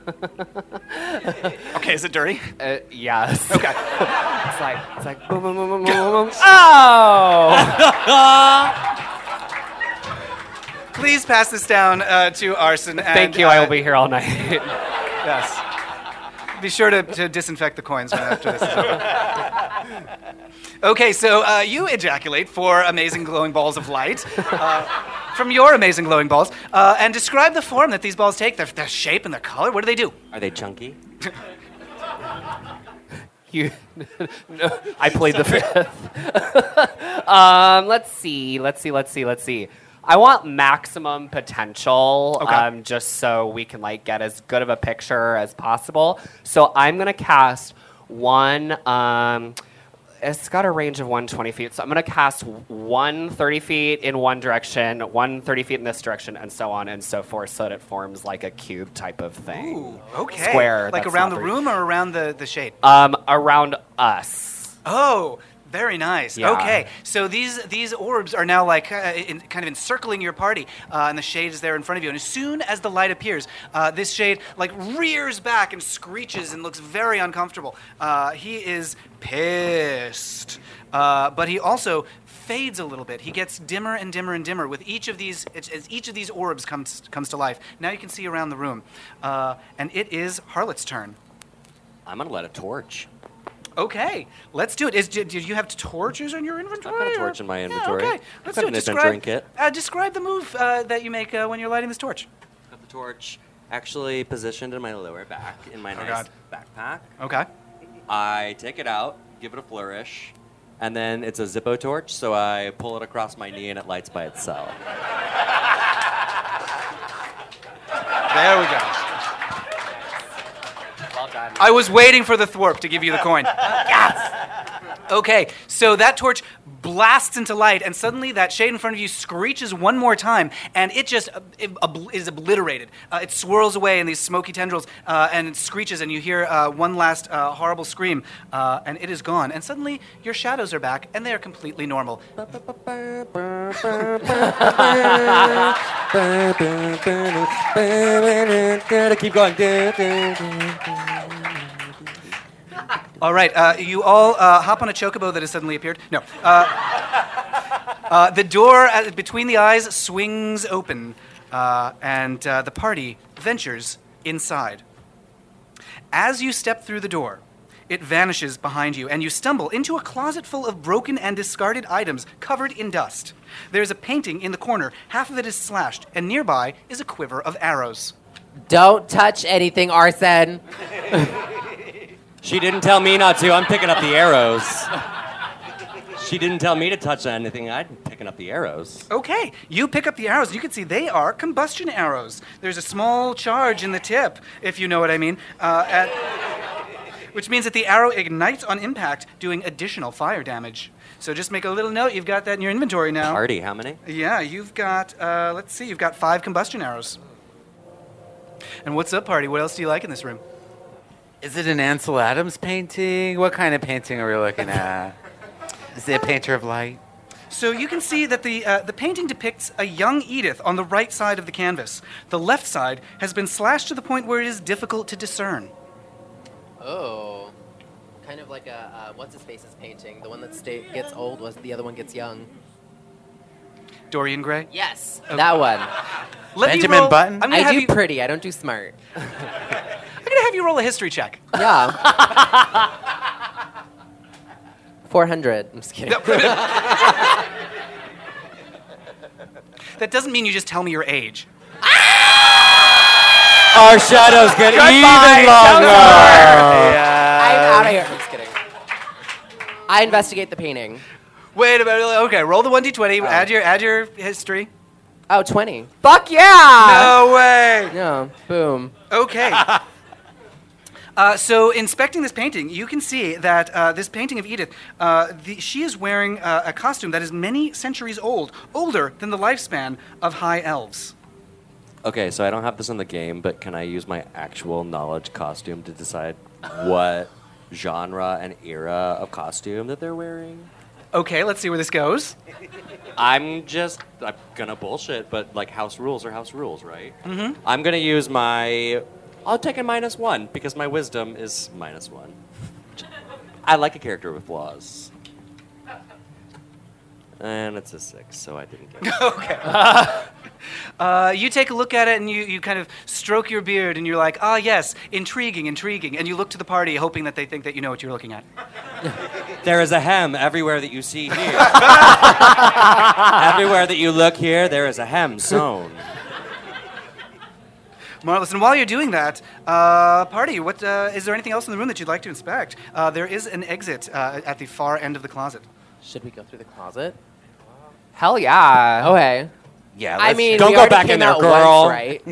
Okay, is it dirty?
Yes.
Okay.
It's like boom, boom, boom, boom, boom, boom. Oh!
Please pass this down to Arson. And,
Thank you. I will be here all night.
Yes. Be sure to disinfect the coins after this is over. Okay, so you ejaculate 4 amazing glowing balls of light from your amazing glowing balls, and describe the form that these balls take, their shape and their color. What do they do?
Are they chunky?
I played the 5th. Let's see. I want maximum potential,
Okay.
just so we can get as good of a picture as possible. So I'm gonna cast one. It's got a range of 120 feet, so I'm gonna cast 130 feet in one direction, 130 feet in this direction, and so on and so forth, so that it forms like a cube type of thing.
Ooh, okay.
Square.
Like
that's
around
not
the
very-
room or around the shade?
Around us.
Oh, very nice.
Yeah.
Okay, so these orbs are now kind of encircling your party, and the shade is there in front of you. And as soon as the light appears, this shade rears back and screeches and looks very uncomfortable. He is pissed, but he also fades a little bit. He gets dimmer and dimmer and dimmer with each of these as each of these orbs comes to life. Now you can see around the room, and it is Harlot's turn.
I'm gonna let a torch.
Okay, let's do it. Did you have torches in your inventory?
I've got a
or-
torch in my
Yeah,
inventory.
okay, let's
I've
do
got
it.
an adventuring kit.
Describe the move that you make when you're lighting this torch.
Got the torch actually positioned in my lower back in my nice
God.
backpack.
Okay.
I take it out, give it a flourish, and then it's a Zippo torch, so I pull it across my knee and it lights by itself.
There we go.
Well done.
I was waiting for the thwarp to give you the coin. Yes! Okay, so that torch blasts into light, and suddenly that shade in front of you screeches one more time, and it just is obliterated. It swirls away in these smoky tendrils, and it screeches, and you hear one last horrible scream, and it is gone. And suddenly your shadows are back, and they are completely normal.
Keep going.
All right, you all hop on a chocobo that has suddenly appeared. No. The door between the eyes swings open, and the party ventures inside. As you step through the door, it vanishes behind you, and you stumble into a closet full of broken and discarded items covered in dust. There's a painting in the corner. Half of it is slashed, and nearby is a quiver of arrows.
Don't touch anything, Arson.
She didn't tell me not to. I'm picking up the arrows. She didn't tell me to touch anything. I'm picking up the arrows.
Okay, you pick up the arrows. You can see they are combustion arrows. There's a small charge in the tip, if you know what I mean, which means that the arrow ignites on impact, doing additional fire damage. So just make a little note. You've got that in your inventory now.
Party, how many?
Yeah, you've got, let's see, you've got 5 combustion arrows. And what's up, party? What else do you like in this room?
Is it an Ansel Adams painting? What kind of painting are we looking at? Is it a painter of light?
So you can see that the painting depicts a young Edith on the right side of the canvas. The left side has been slashed to the point where it is difficult to discern.
Oh. Kind of like a what's-his-face's painting. The one that gets old was the other one gets young.
Dorian Gray?
Yes, that one.
Let me
Benjamin
roll-
Button?
I'm gonna
I
have
do
you,
pretty, I don't do smart.
I'm going to have you roll a history check.
Yeah. 400. I'm just kidding.
That doesn't mean you just tell me your age.
Our shadows get even longer.
I'm out of here. I'm just kidding. I investigate the painting.
Wait a minute. Okay, roll the 1d20. Add your history.
Oh, 20.
Fuck yeah!
No way.
Yeah, boom.
Okay. So, inspecting this painting, you can see that this painting of Edith, she is wearing a costume that is many centuries old, older than the lifespan of high elves.
Okay, so I don't have this in the game, but can I use my actual knowledge costume to decide what genre and era of costume that they're wearing?
Okay, let's see where this goes.
I'm gonna bullshit, but like house rules are house rules, right? Mm-hmm. I'm gonna use I'll take a -1 because my wisdom is -1. I like a character with flaws. And it's a 6, so I didn't get it.
Okay. You take a look at it and you kind of stroke your beard and you're like, ah, yes, intriguing. And you look to the party hoping that they think that you know what you're looking at.
There is a hem everywhere that you see here. Everywhere that you look here, there is a hem sewn.
Marvelous. And while you're doing that, party, is there anything else in the room that you'd like to inspect? There is an exit at the far end of the closet.
Should we go through the closet?
Hell yeah.
Okay.
Yeah,
I mean,
don't
we
go
already
back in
came
there,
out
girl.
Once, right?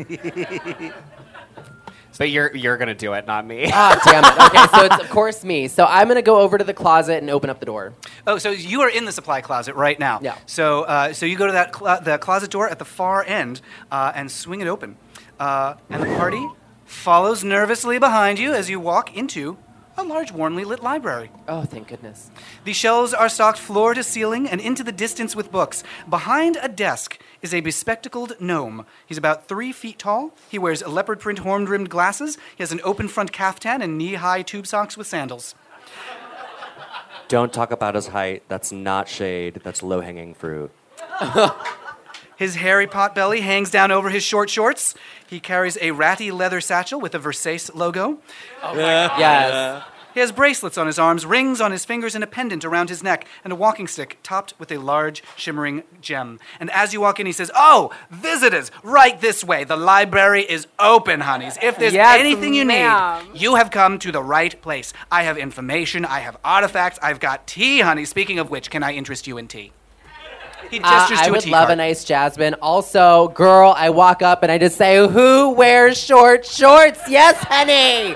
But you're gonna do it, not me.
Ah, damn it. Okay, so it's of course me. So I'm gonna go over to the closet and open up the door.
Oh, so you are in the supply closet right now.
Yeah.
So you go to that the closet door at the far end and swing it open. And the party follows nervously behind you as you walk into a large, warmly lit library.
Oh, thank goodness.
The shelves are stocked floor to ceiling and into the distance with books. Behind a desk is a bespectacled gnome. He's about 3 feet tall. He wears leopard print horn-rimmed glasses. He has an open front caftan and knee-high tube socks with sandals.
Don't talk about his height. That's not shade. That's low-hanging fruit.
His hairy potbelly hangs down over his short shorts. He carries a ratty leather satchel with a Versace logo.
Yes.
He has bracelets on his arms, rings on his fingers, and a pendant around his neck, and a walking stick topped with a large, shimmering gem. And as you walk in, he says, "Oh, visitors, right this way. The library is open, honeys. If there's anything you need, you have come to the right place. I have information, I have artifacts, I've got tea, honey. Speaking of which, can I interest you in tea?" He gestures to
I
a
would
tea
love
cart.
a nice Jasmine. Also, girl, I walk up and I just say, "Who wears short shorts?" Yes, honey.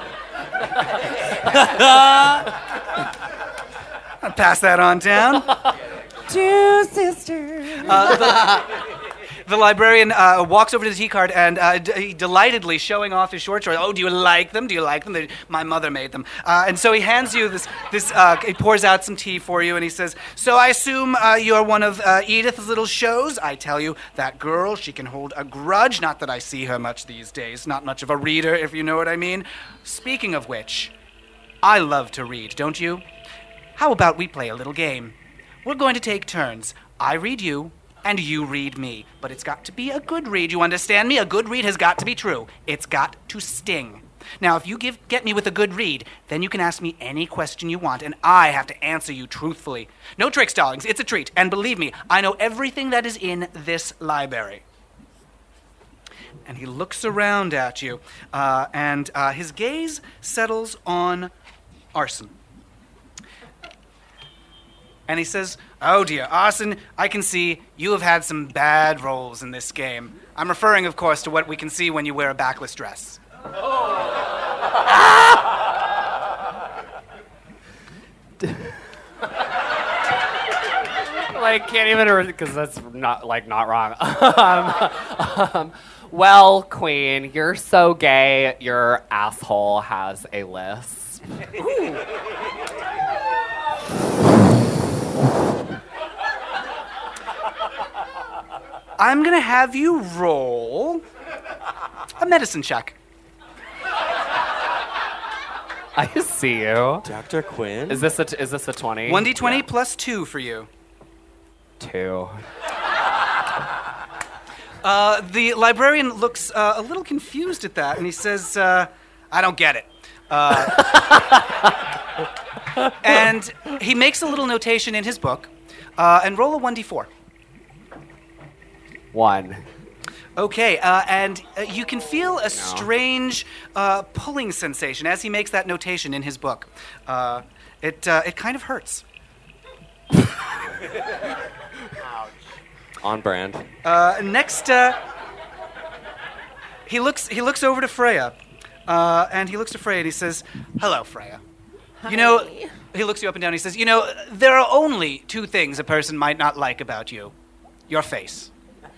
I'll pass that on down.
2 sisters.
The librarian walks over to the tea cart and delightedly showing off his short shorts. "Oh, do you like them? Do you like them? My mother made them." And so he hands you this he pours out some tea for you and he says, "So I assume you're one of Edith's little shows? I tell you, that girl, she can hold a grudge. Not that I see her much these days. Not much of a reader, if you know what I mean. Speaking of which, I love to read, don't you? How about we play a little game? We're going to take turns. I read you, and you read me. But it's got to be a good read, you understand me? A good read has got to be true. It's got to sting. Now, if you get me with a good read, then you can ask me any question you want, and I have to answer you truthfully. No tricks, darlings. It's a treat. And believe me, I know everything that is in this library." And he looks around at you, and his gaze settles on Arson. And he says, "Oh dear, Arson, I can see you have had some bad roles in this game. I'm referring, of course, to what we can see when you wear a backless dress."
Like, can't even, because that's not wrong. Well, Queen, you're so gay, your asshole has a lisp.
I'm going to have you roll a medicine check.
I see you.
Dr. Quinn?
Is this a 20?
1d20 plus 2 for you.
2.
The librarian looks a little confused at that, and he says, "I don't get it." And he makes a little notation in his book, and roll a 1d4.
1.
Okay, and you can feel a strange pulling sensation as he makes that notation in his book. It kind of hurts.
On brand.
Next, he looks over to Freya, and he looks to Freya and he says, "Hello, Freya. You know," he looks you up and down. He says, "You know, there are only 2 things a person might not like about you: your face."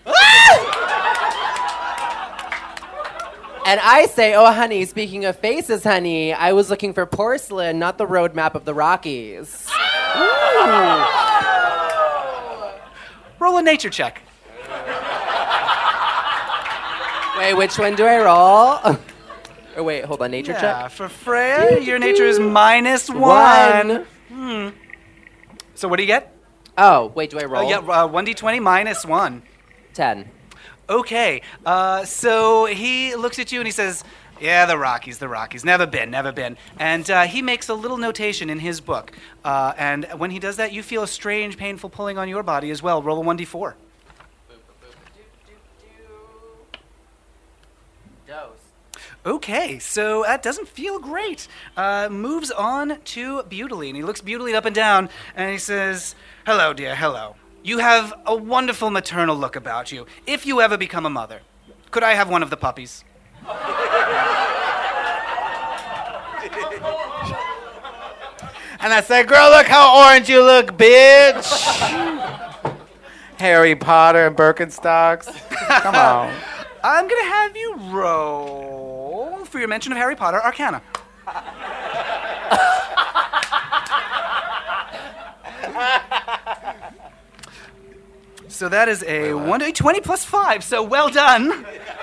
And I say, "Oh, honey, speaking of faces, honey, I was looking for porcelain, not the roadmap of the Rockies."
roll a nature check.
Wait, which one do I roll? Oh, wait, hold on. Nature check?
For Freya, your nature is -1. So what do you get?
Oh, wait, do I roll?
1d20 -1.
10.
Okay, so he looks at you and he says, yeah, the Rockies, never been. And he makes a little notation in his book. And when he does that, you feel a strange, painful pulling on your body as well. Roll a 1d4. Okay, so that doesn't feel great. Moves on to Butylene. He looks Butylene up and down, and he says, hello, dear, hello. You have a wonderful maternal look about you. If you ever become a mother, could I have one of the puppies?
And I said, girl, look how orange you look, bitch. Harry Potter and Birkenstocks. Come on.
I'm going to have you roll for your mention of Harry Potter Arcana. So that is a 1d20 plus 5, so well done.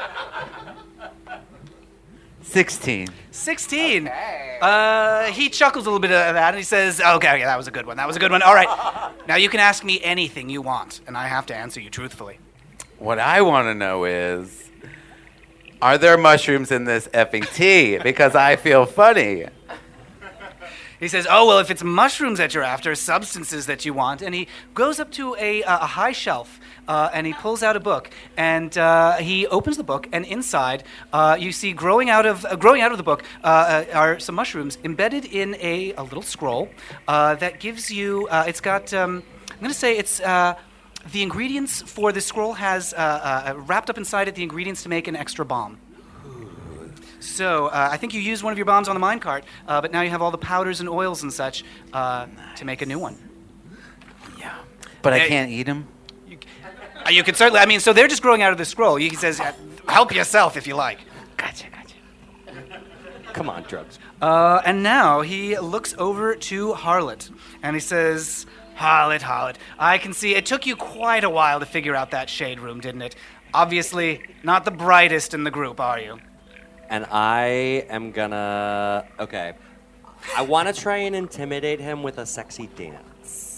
16.
16. He chuckles a little bit at that, and he says, okay, that was a good one. All right, now you can ask me anything you want, and I have to answer you truthfully.
What I want to know is, are there mushrooms in this effing tea? Because I feel funny.
He says, oh, well, if it's mushrooms that you're after, substances that you want, and he goes up to a high shelf, and he pulls out a book, and he opens the book, and inside you see growing out of the book are some mushrooms embedded in a little scroll that gives you, it's got, I'm going to say it's, the ingredients for this scroll has wrapped up inside it the ingredients to make an extra bomb. So I think you used one of your bombs on the minecart, but now you have all the powders and oils and such to make a new one.
Yeah. But I can't eat them?
You can certainly, I mean, so they're just growing out of the scroll. He says, help yourself if you like.
Gotcha.
Come on, drugs.
And now he looks over to Harlot, and he says, Harlot, I can see it took you quite a while to figure out that shade room, didn't it? Obviously, not the brightest in the group, are you?
And I am gonna... Okay. I want to try and intimidate him with a sexy dance.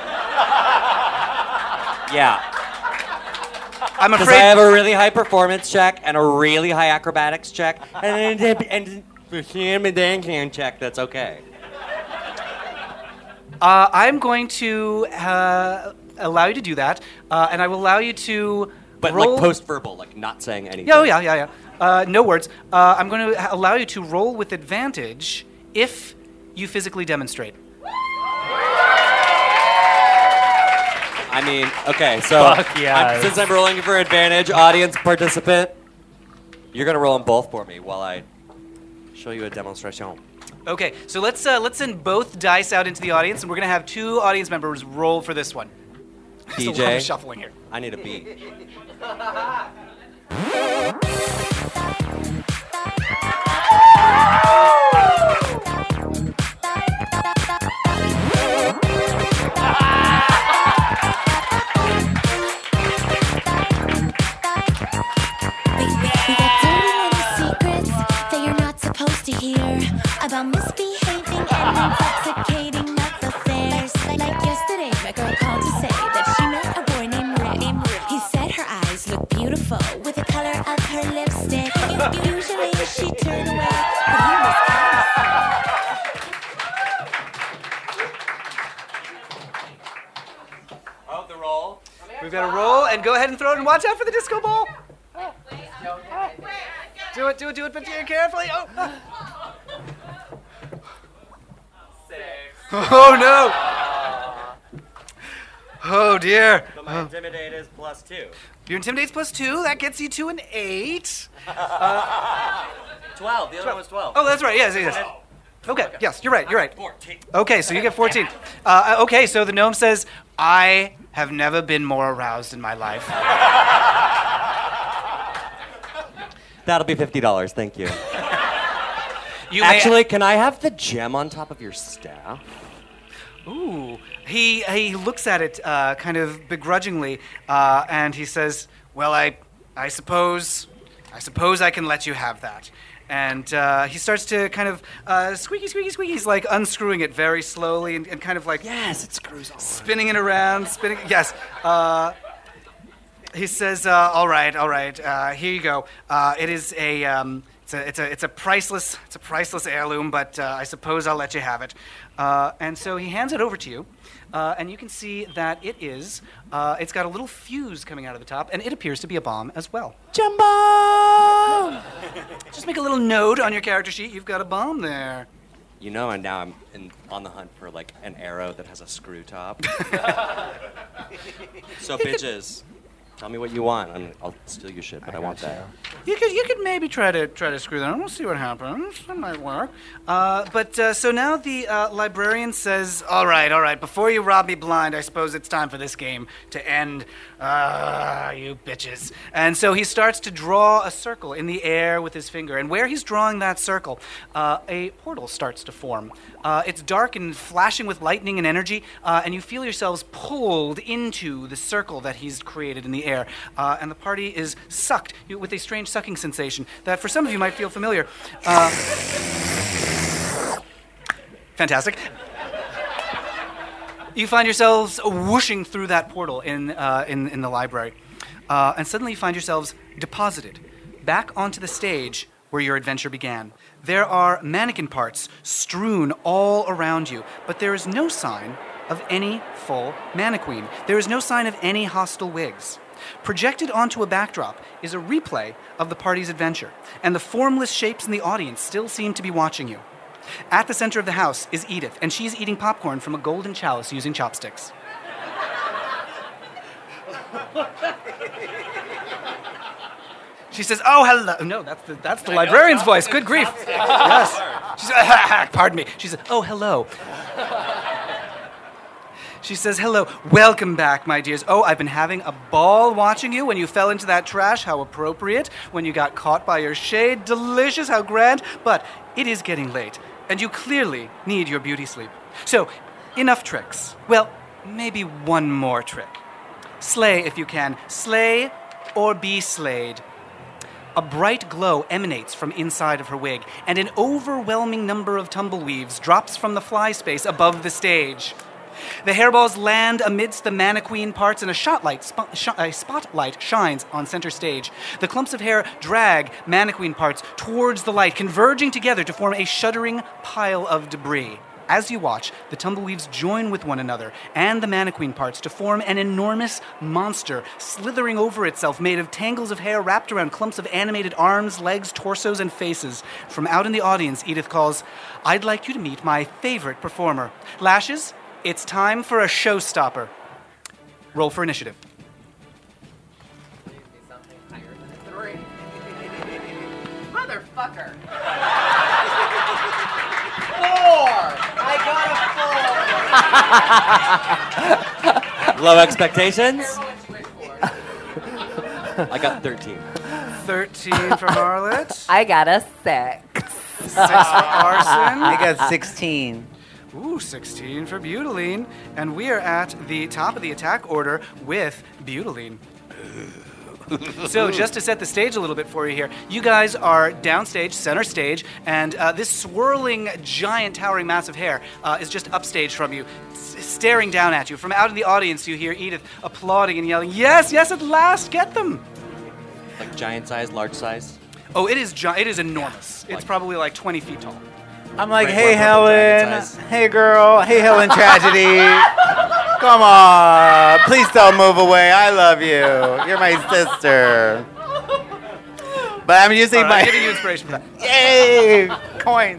Yeah.
I'm
Because
afraid...
I have a really high performance check and a really high acrobatics check and a dancing check that's okay.
I'm going to allow you to do that, and I will allow you to
But
roll...
like post-verbal, like not saying anything.
Yeah. No words. I'm going to allow you to roll with advantage if you physically demonstrate.
I mean, okay, so
Fuck yes.
since I'm rolling for advantage, audience participant, you're gonna roll them both for me while I show you a demonstration.
Okay, so let's send both dice out into the audience, and we're going to have two audience members roll for this one. There's a lot
DJ,
of shuffling here.
I need a beat.
To hear about misbehaving and intoxicating affairs. Like yesterday, my girl called to say that she met a boy named Rick. He said her eyes look beautiful with the color of her lipstick. Usually she turned away, but he was kind of
Oh, the roll.
We've got to roll, and go ahead and throw it, and watch out for the disco ball. Do it, but do it carefully. Oh. Oh, no. Oh, dear.
So my intimidate is +2.
Your intimidate's +2. That gets you to an 8.
12. The other one was 12.
Oh, that's right. Yes. Okay. Yes, you're right.
14.
Okay, so you get 14. Okay, so the gnome says, I have never been more aroused in my life.
That'll be $50. Thank you.
You
Actually, can I have the gem on top of your staff?
Ooh. He looks at it kind of begrudgingly, and he says, "Well, I suppose I can let you have that." And he starts to kind of squeaky. He's like unscrewing it very slowly and kind of like
Yes, it screws on.
spinning it around, Yes. He says, "All right. Here you go. It is a it's a priceless heirloom, but I suppose I'll let you have it." And so he hands it over to you, and you can see that it's got a little fuse coming out of the top, and it appears to be a bomb as well.
Jumbo!
Just make a little note on your character sheet. You've got a bomb there.
You know, and now I'm on the hunt for like an arrow that has a screw top. So bitches, tell me what you want, and I'll steal your shit. But I want that.
You could maybe try to screw that on. We'll see what happens. That might work. So now the librarian says, "All right. Before you rob me blind, I suppose it's time for this game to end. You bitches." And so he starts to draw a circle in the air with his finger. And where he's drawing that circle, a portal starts to form. It's dark and flashing with lightning and energy, and you feel yourselves pulled into the circle that he's created in the air. And the party is sucked with a strange sucking sensation that for some of you might feel familiar. Fantastic. You find yourselves whooshing through that portal in the library. And suddenly you find yourselves deposited back onto the stage where your adventure began. There are mannequin parts strewn all around you, but there is no sign of any full mannequin. There is no sign of any hostile wigs. Projected onto a backdrop is a replay of the party's adventure, and the formless shapes in the audience still seem to be watching you. At the center of the house is Edith, and she's eating popcorn from a golden chalice using chopsticks. She says, "Oh, hello." No, that's the librarian's voice. Good grief. Yes. She says, "Pardon me." She says, "Oh, hello." She says, "Hello, welcome back, my dears. Oh, I've been having a ball watching you when you fell into that trash. How appropriate. When you got caught by your shade. Delicious, how grand. But it is getting late, and you clearly need your beauty sleep. So, enough tricks. Well, maybe one more trick. Slay if you can. Slay or be slayed." A bright glow emanates from inside of her wig, and an overwhelming number of tumbleweaves drops from the fly space above the stage. The hairballs land amidst the mannequin parts, and a spotlight shines on center stage. The clumps of hair drag mannequin parts towards the light, converging together to form a shuddering pile of debris. As you watch, the tumbleweaves join with one another and the mannequin parts to form an enormous monster slithering over itself, made of tangles of hair wrapped around clumps of animated arms, legs, torsos, and faces. From out in the audience, Edith calls, "I'd like you to meet my favorite performer. Lashes, it's time for a showstopper." Roll for initiative.
Motherfucker.
Low expectations. I got 13.
13 for Marlet.
I got a 6.
6 for Arson.
I got 16.
Ooh, 16 for Butaline. And we are at the top of the attack order with Butaline. So just to set the stage a little bit for you here, you guys are downstage, center stage, and this swirling, giant, towering mass of hair is just upstage from you, staring down at you. From out in the audience, you hear Edith applauding and yelling, "Yes, yes, at last, get them!"
Like giant size, large size.
Oh, it is enormous. It's probably like 20 feet tall.
I'm like,
Great
"Hey,
work,
Helen.
dragon size.
Hey, girl. Hey, Helen Tragedy. Come on. Please don't move away. I love you. You're my sister." But I'm using
I'm
my...
giving you inspiration for that.
Yay! Coins.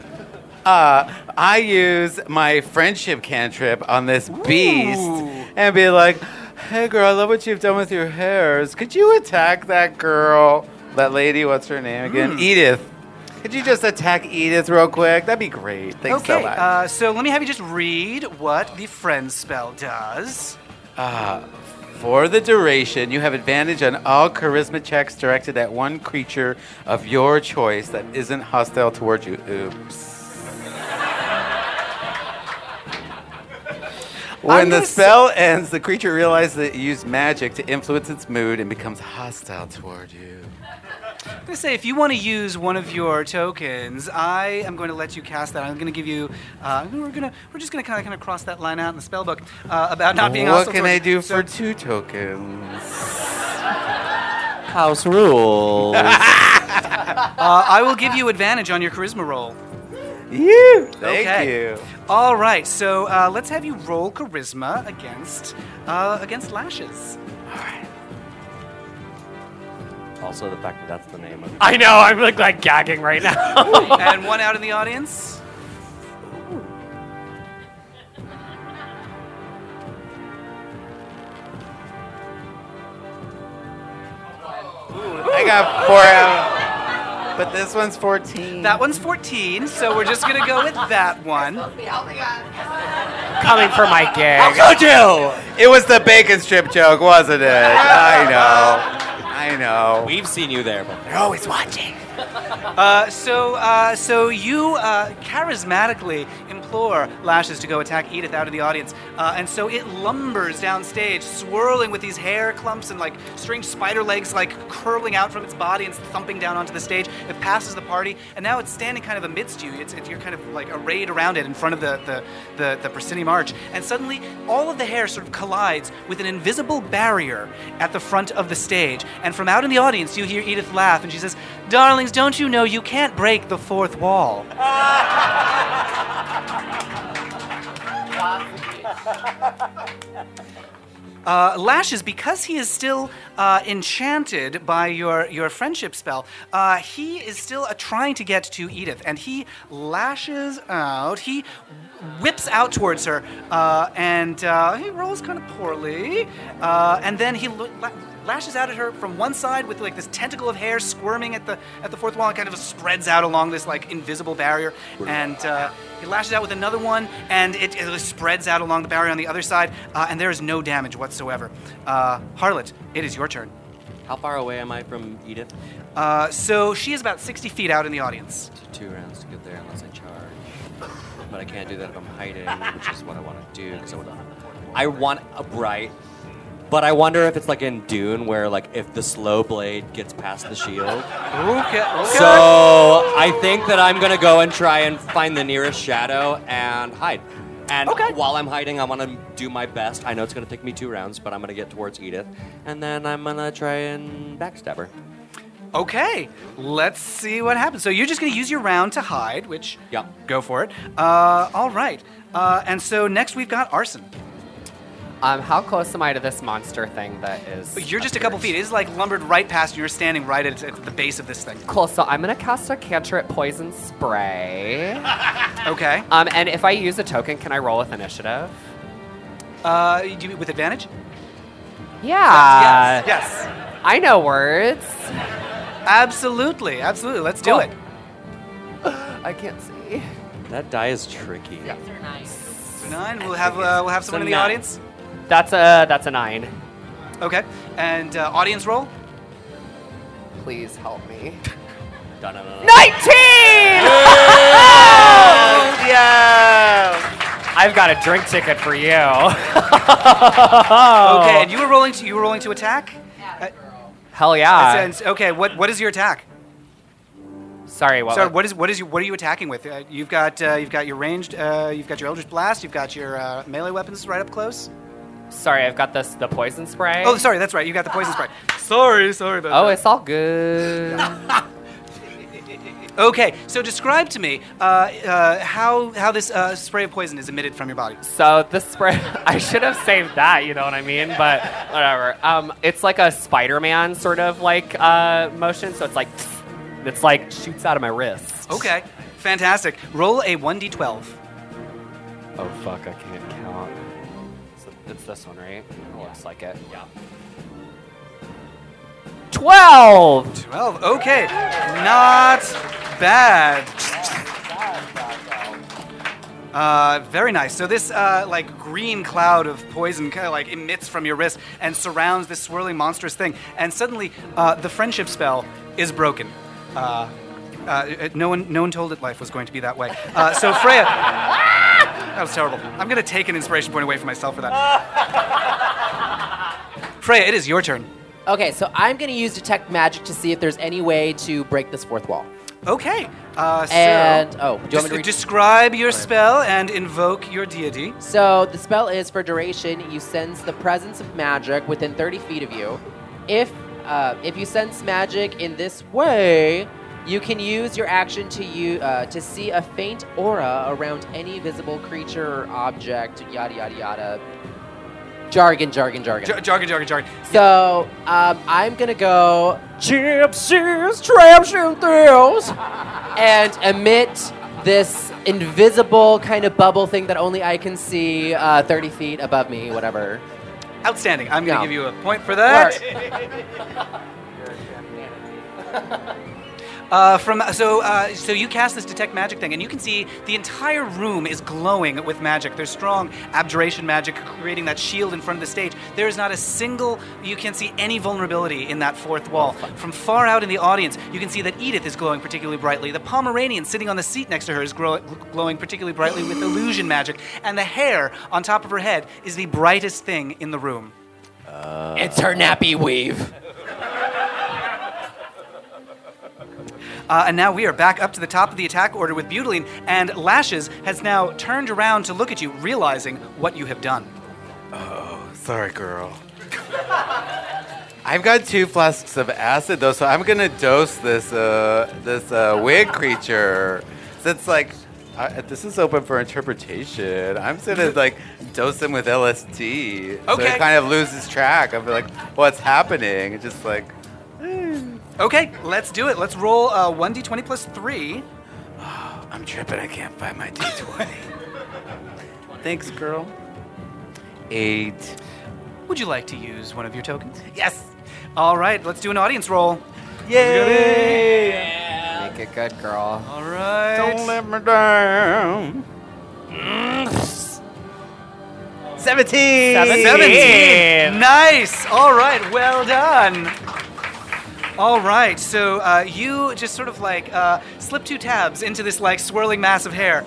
I use my friendship cantrip on this beast and be like, "Hey, girl, I love what you've done with your hairs. Could you attack that girl? That lady, what's her name again? Edith. Could you just attack Edith real quick? That'd be great. Thanks so much."
Okay, so let me have you just read what the friend spell does.
For the duration, you have advantage on all charisma checks directed at one creature of your choice that isn't hostile towards you. Oops. When the
gonna
spell ends, the creature realizes that it used magic to influence its mood and becomes hostile toward you.
I'm going to say, if you want to use one of your tokens, I am going to let you cast that. I'm going to give you. We're just going to kind of cross that line out in the spell book about not being
What
hostile
can I
towards you.
do for 2 tokens?
House rules.
I will give you advantage on your charisma roll.
You. Thank
Okay.
you.
All right, so let's have you roll charisma against Lashes.
Also, the fact that that's the name of it.
I know, I'm like gagging right now.
And one out in the audience.
I got 4 out. But this one's 14.
That one's 14, so we're just going to go with that one.
Coming for my gig.
Could you?
It was the bacon strip joke, wasn't it? I know.
We've seen you there before.
They're always watching.
So you charismatically implore Lashes to go attack Edith out of the audience, and so it lumbers downstage, swirling with these hair clumps and like strange spider legs like curling out from its body and thumping down onto the stage. It passes the party, and now it's standing kind of amidst you. You're kind of like arrayed around it in front of the proscenium arch, and suddenly all of the hair sort of collides with an invisible barrier at the front of the stage. And from out in the audience, you hear Edith laugh, and she says, "Darlings, don't you know you can't break the fourth wall?" Lashes, because he is still enchanted by your friendship spell, he is still trying to get to Edith, and he lashes out. He whips out towards her, and he rolls kind of poorly, and then he lashes out at her from one side with like this tentacle of hair squirming at the fourth wall and kind of spreads out along this like invisible barrier, and he lashes out with another one, and it spreads out along the barrier on the other side, and there is no damage whatsoever. Harlot, it is your turn.
How far away am I from Edith?
So she is about 60 feet out in the audience.
2 rounds to get there unless I charge. But I can't do that if I'm hiding, which is what I want to do. Because I want a bright. But I wonder if it's like in Dune, where like if the slow blade gets past the shield.
Okay.
So I think that I'm gonna go and try and find the nearest shadow and hide. And while I'm hiding, I want to do my best. I know it's gonna take me 2 rounds, but I'm gonna get towards Edith, and then I'm gonna try and backstab her.
Okay, let's see what happens. So you're just going to use your round to hide, which,
Yep.
go for it. All right. And so next we've got Arson.
How close am I to this monster thing that is?
You're just a couple feet. It is like lumbered right past you. You're standing right at the base of this thing.
Cool, so I'm going to cast a cantrip poison spray.
Okay.
And if I use a token, can I roll with initiative?
Do you with advantage?
Yeah.
Yes.
I know words.
Absolutely. Let's do it.
I can't see.
That die is tricky.
So 9. We'll have someone in the
9.
audience.
That's a 9.
Okay. And audience roll.
Please help me.
19!
19! I've got a drink ticket for you.
Okay. And you were rolling to attack.
Hell yeah.
Okay. What is your attack?
Sorry, what?
So what are you attacking with? You've got your ranged, you've got your Eldritch Blast, you've got your melee weapons right up close.
Sorry, I've got the poison spray.
Oh, sorry, that's right. You got the poison spray. Sorry about that.
Oh, it's all good.
Okay, so describe to me how this spray of poison is emitted from your body.
So the spray, I should have saved that, you know what I mean? But whatever. It's like a Spider-Man sort of like motion. So it's like shoots out of my wrist.
Okay, fantastic. Roll a 1d12.
Oh fuck, I can't count. So it's this one, right? It looks like it. Yeah. 12.
12. Okay, not bad. Very nice. So this like green cloud of poison kind of like emits from your wrist and surrounds this swirling monstrous thing. And suddenly, the friendship spell is broken. No one told it life was going to be that way. So Freya, That was terrible. I'm going to take an inspiration point away from myself for that. Freya, it is your turn.
Okay, so I'm going to use Detect Magic to see if there's any way to break this fourth wall.
Okay.
And, do you want me to read?
Describe your spell and invoke your deity.
So the spell is for duration. You sense the presence of magic within 30 feet of you. If you sense magic in this way, you can use your action to see a faint aura around any visible creature or object. Yada yada yada. Jargon.
Jargon.
So I'm gonna go gypsies, traps, and thrills, and emit this invisible kind of bubble thing that only I can see 30 feet above me, whatever.
Outstanding. I'm going to give you a point for that. So you cast this detect magic thing, and you can see the entire room is glowing with magic. There's strong abjuration magic creating that shield in front of the stage. There is not a single, you can't see any vulnerability in that fourth wall. From far out in the audience, you can see that Edith is glowing particularly brightly. The Pomeranian sitting on the seat next to her is glowing particularly brightly with illusion magic, and the hair on top of her head is the brightest thing in the room.
It's her nappy weave.
And now we are back up to the top of the attack order with Butylene, and Lashes has now turned around to look at you, realizing what you have done.
Oh, sorry, girl. I've got 2 flasks of acid, though, so I'm going to dose this wig creature. Since, this is open for interpretation. I'm going to, dose him with LSD.
Okay.
So it kind of loses track of, what's happening. It's just,
Okay, let's do it. Let's roll 1d20 plus 3.
Oh, I'm tripping. I can't find my d20. Thanks, girl. 8.
Would you like to use one of your tokens?
Yes.
All right, let's do an audience roll.
Yay!
Yeah. Make it good, girl.
All right.
Don't let me down. 17.
17. Nice. All right, well done. All right, so you just sort of slip 2 tabs into this swirling mass of hair.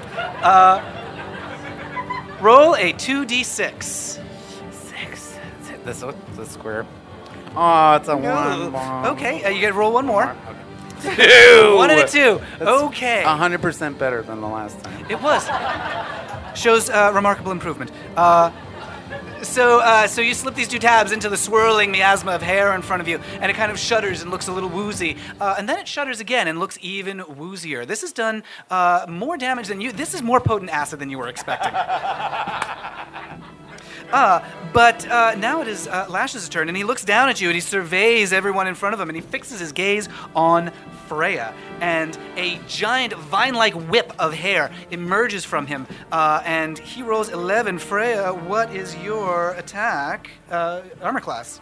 Roll a 2d6.
6. This one, the square. Oh, it's a 1.
Okay, you get to roll one more.
2.
1 and a 2.
That's
Okay.
100% better than the last time.
It was. Shows remarkable improvement. So you slip these 2 tabs into the swirling miasma of hair in front of you, and it kind of shudders and looks a little woozy. And then it shudders again and looks even woozier. This has done more damage than you. This is more potent acid than you were expecting. But now it is Lash's turn, and he looks down at you, and he surveys everyone in front of him, and he fixes his gaze on Freya, and a giant vine-like whip of hair emerges from him, and he rolls 11. Freya, what is your attack armor class?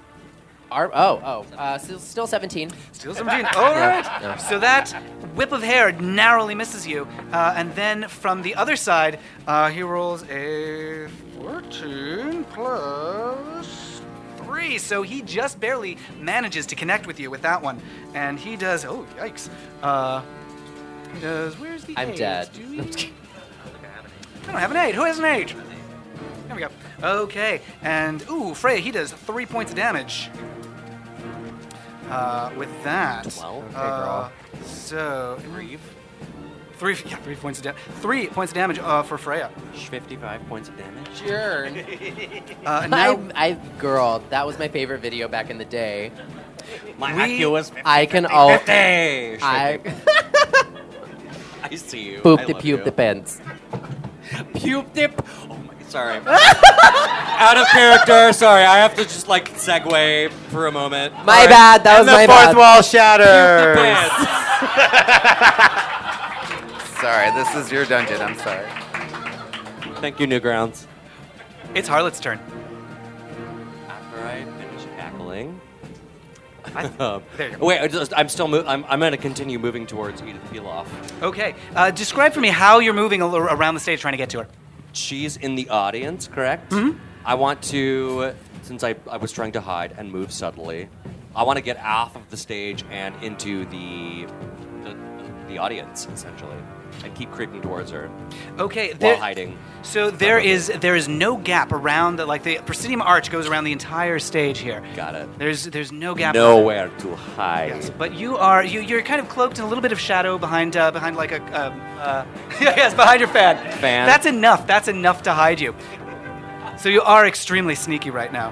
Still 17.
Still 17. All right.
Yeah.
So that whip of hair narrowly misses you. And then from the other side, he rolls a 14 plus 3. So he just barely manages to connect with you with that one. And he does, oh, yikes. He does, where's the 8?
I'm dead.
Do we? I don't have an 8. Who has an 8? There we go. Okay. And, Freya, he does 3 points of damage. With that.
Well,
okay, girl.
So 3 points of damage. 3 points of damage for Freya.
55 points of damage.
Sure.
Now,
Girl, that was my favorite video back in the day.
My IQ was 50.
I can all.
50.
I
I see you.
poop
I
the
love
pube
you.
depends.
Pube dip. Oh my. Sorry. Out of character. Sorry. I have to just segue for a moment.
My bad. That was
and
my
the fourth
bad.
wall shatters.
Pants.
Sorry, this is your dungeon. I'm sorry.
Thank you, Newgrounds.
it's Harlot's turn.
After I finish cackling.
There you go.
Wait, I'm still I'm going to continue moving towards Edith Piloff.
Okay. Describe for me how you're moving around the stage trying to get to her.
She's in the audience, correct? Mm-hmm. I want to, since I was trying to hide and move subtly, I want to get off of the stage and into the the audience, essentially, and keep creeping towards her
Okay.
while hiding.
So there is no gap around the proscenium arch goes around the entire stage here.
Got it.
There's no gap.
Nowhere to hide.
Yes, but you're kind of cloaked in a little bit of shadow behind like a yes, behind your fan.
Fan.
That's enough. That's enough to hide you. So you are extremely sneaky right now.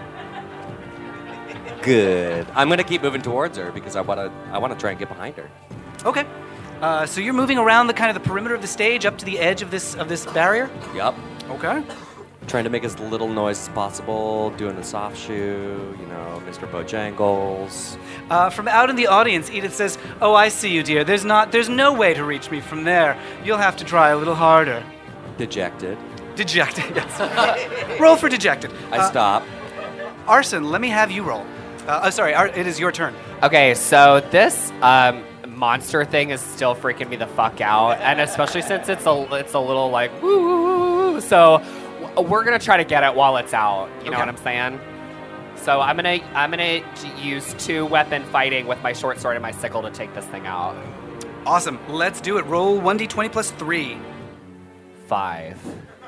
Good. I'm gonna keep moving towards her because I wanna try and get behind her.
Okay. So you're moving around the perimeter of the stage up to the edge of this barrier.
Yup.
Okay.
Trying to make as little noise as possible, doing the soft shoe, Mr. Bojangles.
From out in the audience, Edith says, "Oh, I see you, dear. There's no way to reach me from there. You'll have to try a little harder."
Dejected.
Dejected, yes. Roll for dejected.
I stop.
Arson, let me have you roll. Sorry, it is your turn.
Okay, so this monster thing is still freaking me the fuck out, and especially since it's a little like woo woo woo woo. So we're gonna try to get it while it's out. You know what I'm saying? So I'm gonna use 2-weapon fighting with my short sword and my sickle to take this thing out.
Awesome. Let's do it. Roll 1d20 plus 3.
5.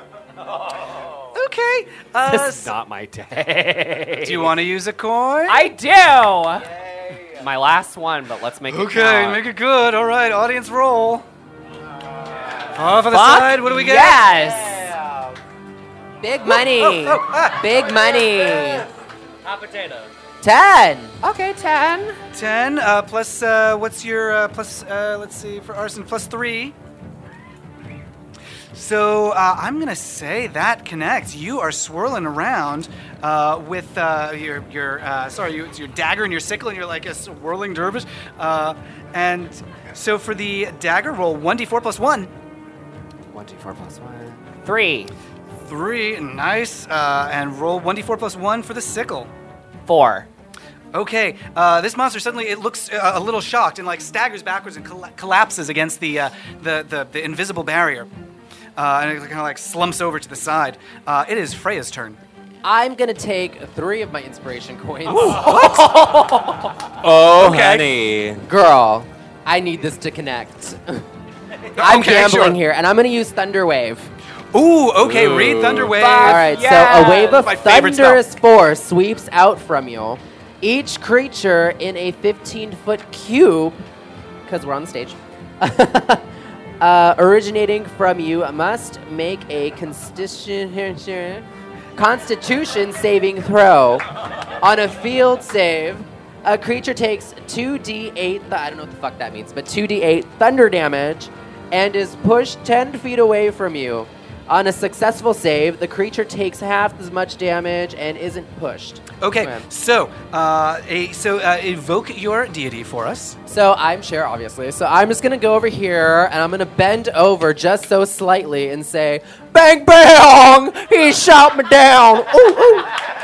Okay.
This is not my day.
Do you want to use a coin?
I do. My last one, but let's make it
Okay,
count.
make it good. All right, audience roll. Off on the
Fuck
side, what do we get?
Yes.
Big money. Big money.
Hot potato.
10.
Okay, 10.
10 plus, what's your plus, let's see, for Arson, plus 3. So I'm going to say that connects. You are swirling around with your dagger and your sickle, and you're like a whirling dervish. And so for the dagger, roll 1d4 plus 1.
1d4 plus 1. 3.
3, nice. And roll 1d4 plus 1 for the sickle.
4.
Okay, this monster suddenly it looks a little shocked and staggers backwards and collapses against the invisible barrier. And it kind of slumps over to the side. It is Freya's turn.
I'm going to take 3 of my inspiration coins.
Oh, honey.
Girl, I need this to connect. I'm gambling
sure.
here, and I'm going to use Thunder Wave.
Ooh, okay, read Thunderwave.
All right,
Yes!
so a wave of
My favorite
thunderous force sweeps out from you. Each creature in a 15-foot cube, because we're on the stage, originating from you must make a Constitution saving throw. On a field save, a creature takes 2d8, I don't know what the fuck that means, but 2d8 thunder damage and is pushed 10 feet away from you. On a successful save, the creature takes half as much damage and isn't pushed.
Okay,
Man.
so evoke your deity for us.
So I'm Cher, obviously. So I'm just gonna go over here and I'm gonna bend over just so slightly and say, "Bang bang! He shot me down." Ooh, ooh.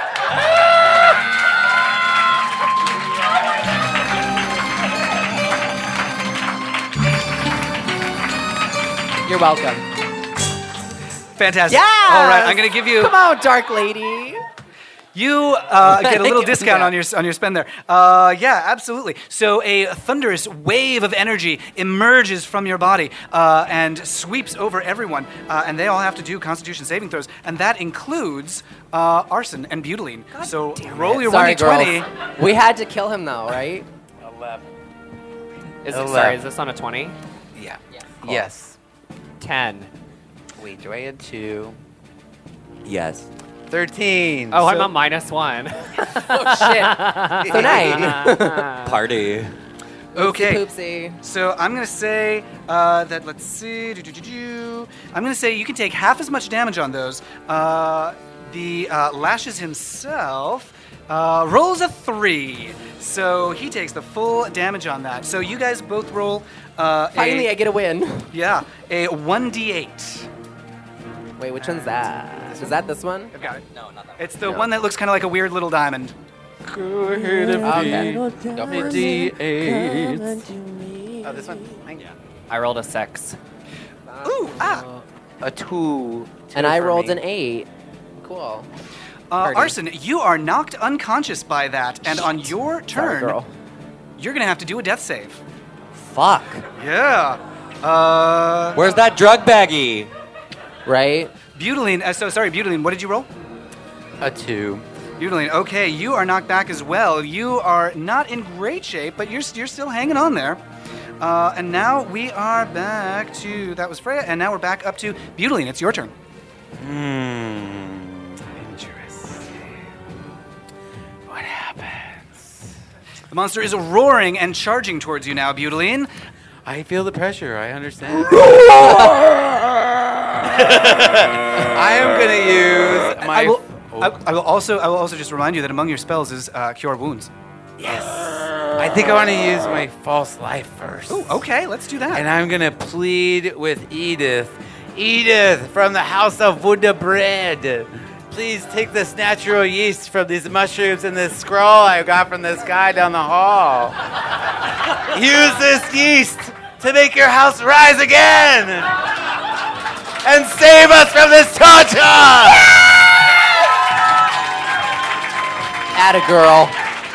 You're welcome.
Fantastic.
Yes!
All right, I'm going to give you.
Come on, Dark Lady.
You get a little
Yeah.
discount on your spend there. Yeah, absolutely. So a thunderous wave of energy emerges from your body and sweeps over everyone, and they all have to do Constitution saving throws, and that includes Arson and Butylene. So roll your
Sorry,
1d20.
girls. We had to kill him, though, right?
11.
Sorry, is this on a 20?
Yeah.
Cool.
Yes.
10.
Wait, do I add 2?
Yes.
13.
Oh, I'm
So-
a -1.
Oh, shit. So nice.
Party.
Okay.
Poopsie.
So I'm going to say that, let's see, I'm going to say you can take half as much damage on those. The Lashes himself rolls a 3. So he takes the full damage on that. So you guys both roll
Finally, I get a win.
a 1d8.
Wait, which one's that? Is that this one?
I've got it.
No, not that.
It's the one that looks kind of like a weird little diamond.
Okay. Go for it.
Oh, this one?
I rolled a 6.
Ooh,
A 2.
And I rolled an 8. Cool. Party.
Arson, you are knocked unconscious by that, and on your
Sorry,
turn,
girl.
you're going to have to do a death save.
Fuck.
Yeah.
Where's that drug baggie?
Right?
Butylene, Butylene, what did you roll?
A 2.
Butylene, okay, you are knocked back as well. You are not in great shape, but you're still hanging on there. And now we are back to, that was Freya, and now we're back up to Butylene. It's your turn.
Interesting. What happens?
The monster is roaring and charging towards you now, Butylene.
I feel the pressure. I understand. I am going to use my...
I will also just remind you that among your spells is Cure Wounds.
Yes. I think I want to use my false life first.
Oh, okay, let's do that.
And I'm going to plead with Edith. Edith, from the House of Wonder Bread, please take this natural yeast from these mushrooms and this scroll I got from this guy down the hall. Use this yeast to make your house rise again and save us from this torture!
Atta girl.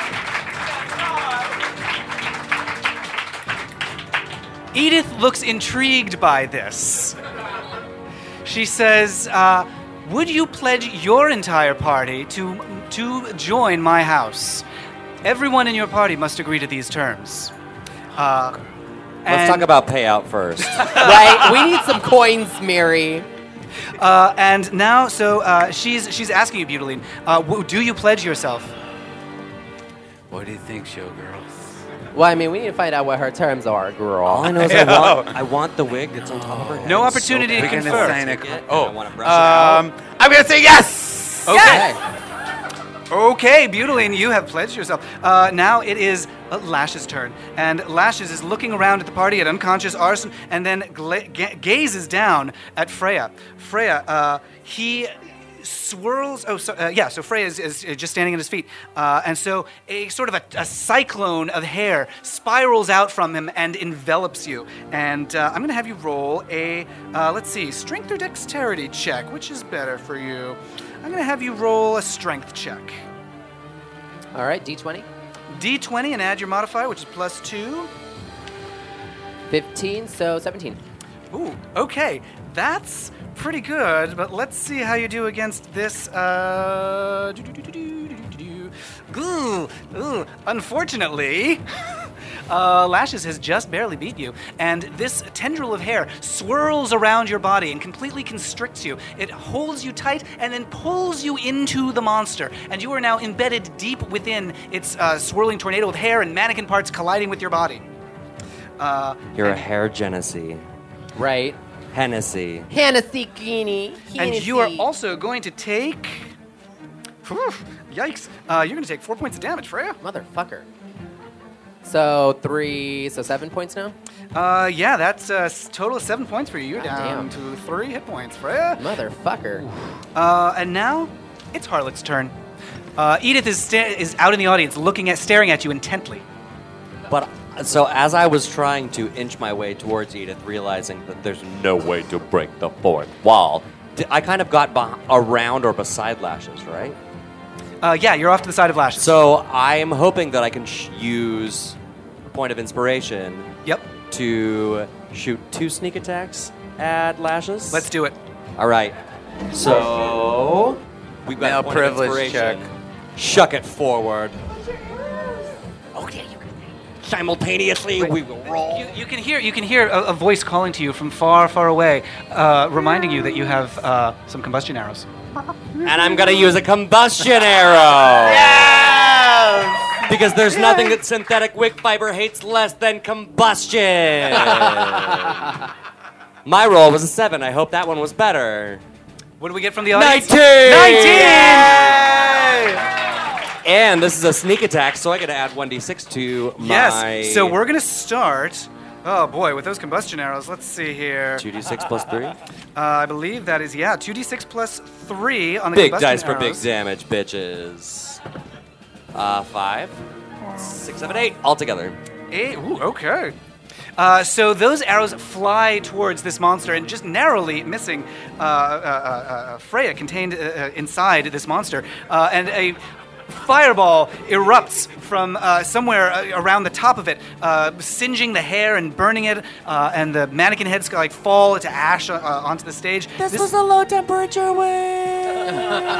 Edith looks intrigued by this. She says, would you pledge your entire party to join my house? Everyone in your party must agree to these terms.
Let's talk about payout first.
Right? We need some coins, Mary.
And now, she's asking you, Butylene, do you pledge yourself?
What do you think, showgirls?
Well, I mean, we need to find out what her terms are, girl.
All I know is I want the wig that's on top of her head.
No opportunity to
We're gonna
confer.
sign I want to brush it out.
I'm going to say yes!
Okay. Okay, Butylene, you have pledged yourself. Now it is Lash's turn. And Lashes is looking around at the party at unconscious Arson and then gazes down at Freya. Freya, he swirls. So Freya is just standing at his feet. And so a sort of a cyclone of hair spirals out from him and envelops you. And I'm going to have you roll a, strength or dexterity check. Which is better for you? I'm going to have you roll a strength check.
All right, D20.
D20 and add your modifier, which is +2.
15, so 17.
Ooh, okay. That's pretty good, but let's see how you do against this. Unfortunately, Lashes has just barely beat you, and this tendril of hair swirls around your body and completely constricts you. It holds you tight and then pulls you into the monster, and you are now embedded deep within its swirling tornado of hair and mannequin parts colliding with your body.
You're a hair Genesee.
Right.
Hennessy.
Hennessy Guinea.
And you are also going to take... Yikes. You're going to take 4 points of damage, Freya.
Motherfucker. So 7 points now?
Yeah, that's a total of 7 points for you. You're
God
down
damn.
to 3 hit points, Freya.
Motherfucker.
And now it's Harlot's turn. Edith is out in the audience, staring at you intently.
But so as I was trying to inch my way towards Edith, realizing that there's no way to break the fourth wall, I kind of got around or beside Lashes, right?
Yeah, you're off to the side of Lashes.
So I'm hoping that I can use a point of inspiration.
Yep.
To shoot 2 sneak attacks at Lashes.
Let's do it.
All right. So we've got
Male
a point of
privilege
inspiration. Shuck it forward. Okay. Simultaneously, we will roll.
You can hear a voice calling to you from far, far away, reminding you that you have some combustion arrows.
And I'm gonna use a combustion arrow. Yes! Because there's nothing that synthetic wick fiber hates less than combustion. My roll was a 7. I hope that one was better.
What do we get from the audience?
19!
19!
And this is a sneak attack, so I gotta add 1d6 to my...
Yes, so we're gonna start... Oh boy, with those combustion arrows, let's see here.
2d6 plus 3?
I believe that is, 2d6 plus 3 on the
Big
combustion
dice for
arrows.
big damage, bitches. 5, 6, 7, 8 altogether.
8, ooh, okay. So those arrows fly towards this monster and just narrowly missing Freya contained inside this monster. And fireball erupts from somewhere around the top of it, singeing the hair and burning it, and the mannequin heads like fall into ash onto the stage.
This was a low temperature wave.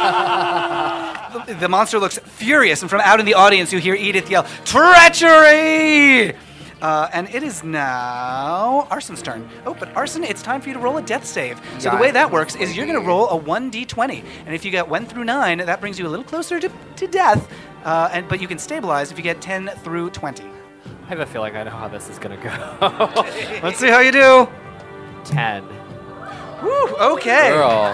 The monster looks furious, and from out in the audience you hear Edith yell, "Treachery!" And it is now Arson's turn. Oh, but Arson, it's time for you to roll a death save. So the way that works is you're going to roll a 1d20, and if you get 1 through 9, that brings you a little closer to death, but you can stabilize if you get 10 through 20.
I have a feeling I know how this is going to go.
Let's see how you do.
10.
Woo, okay.
Girl.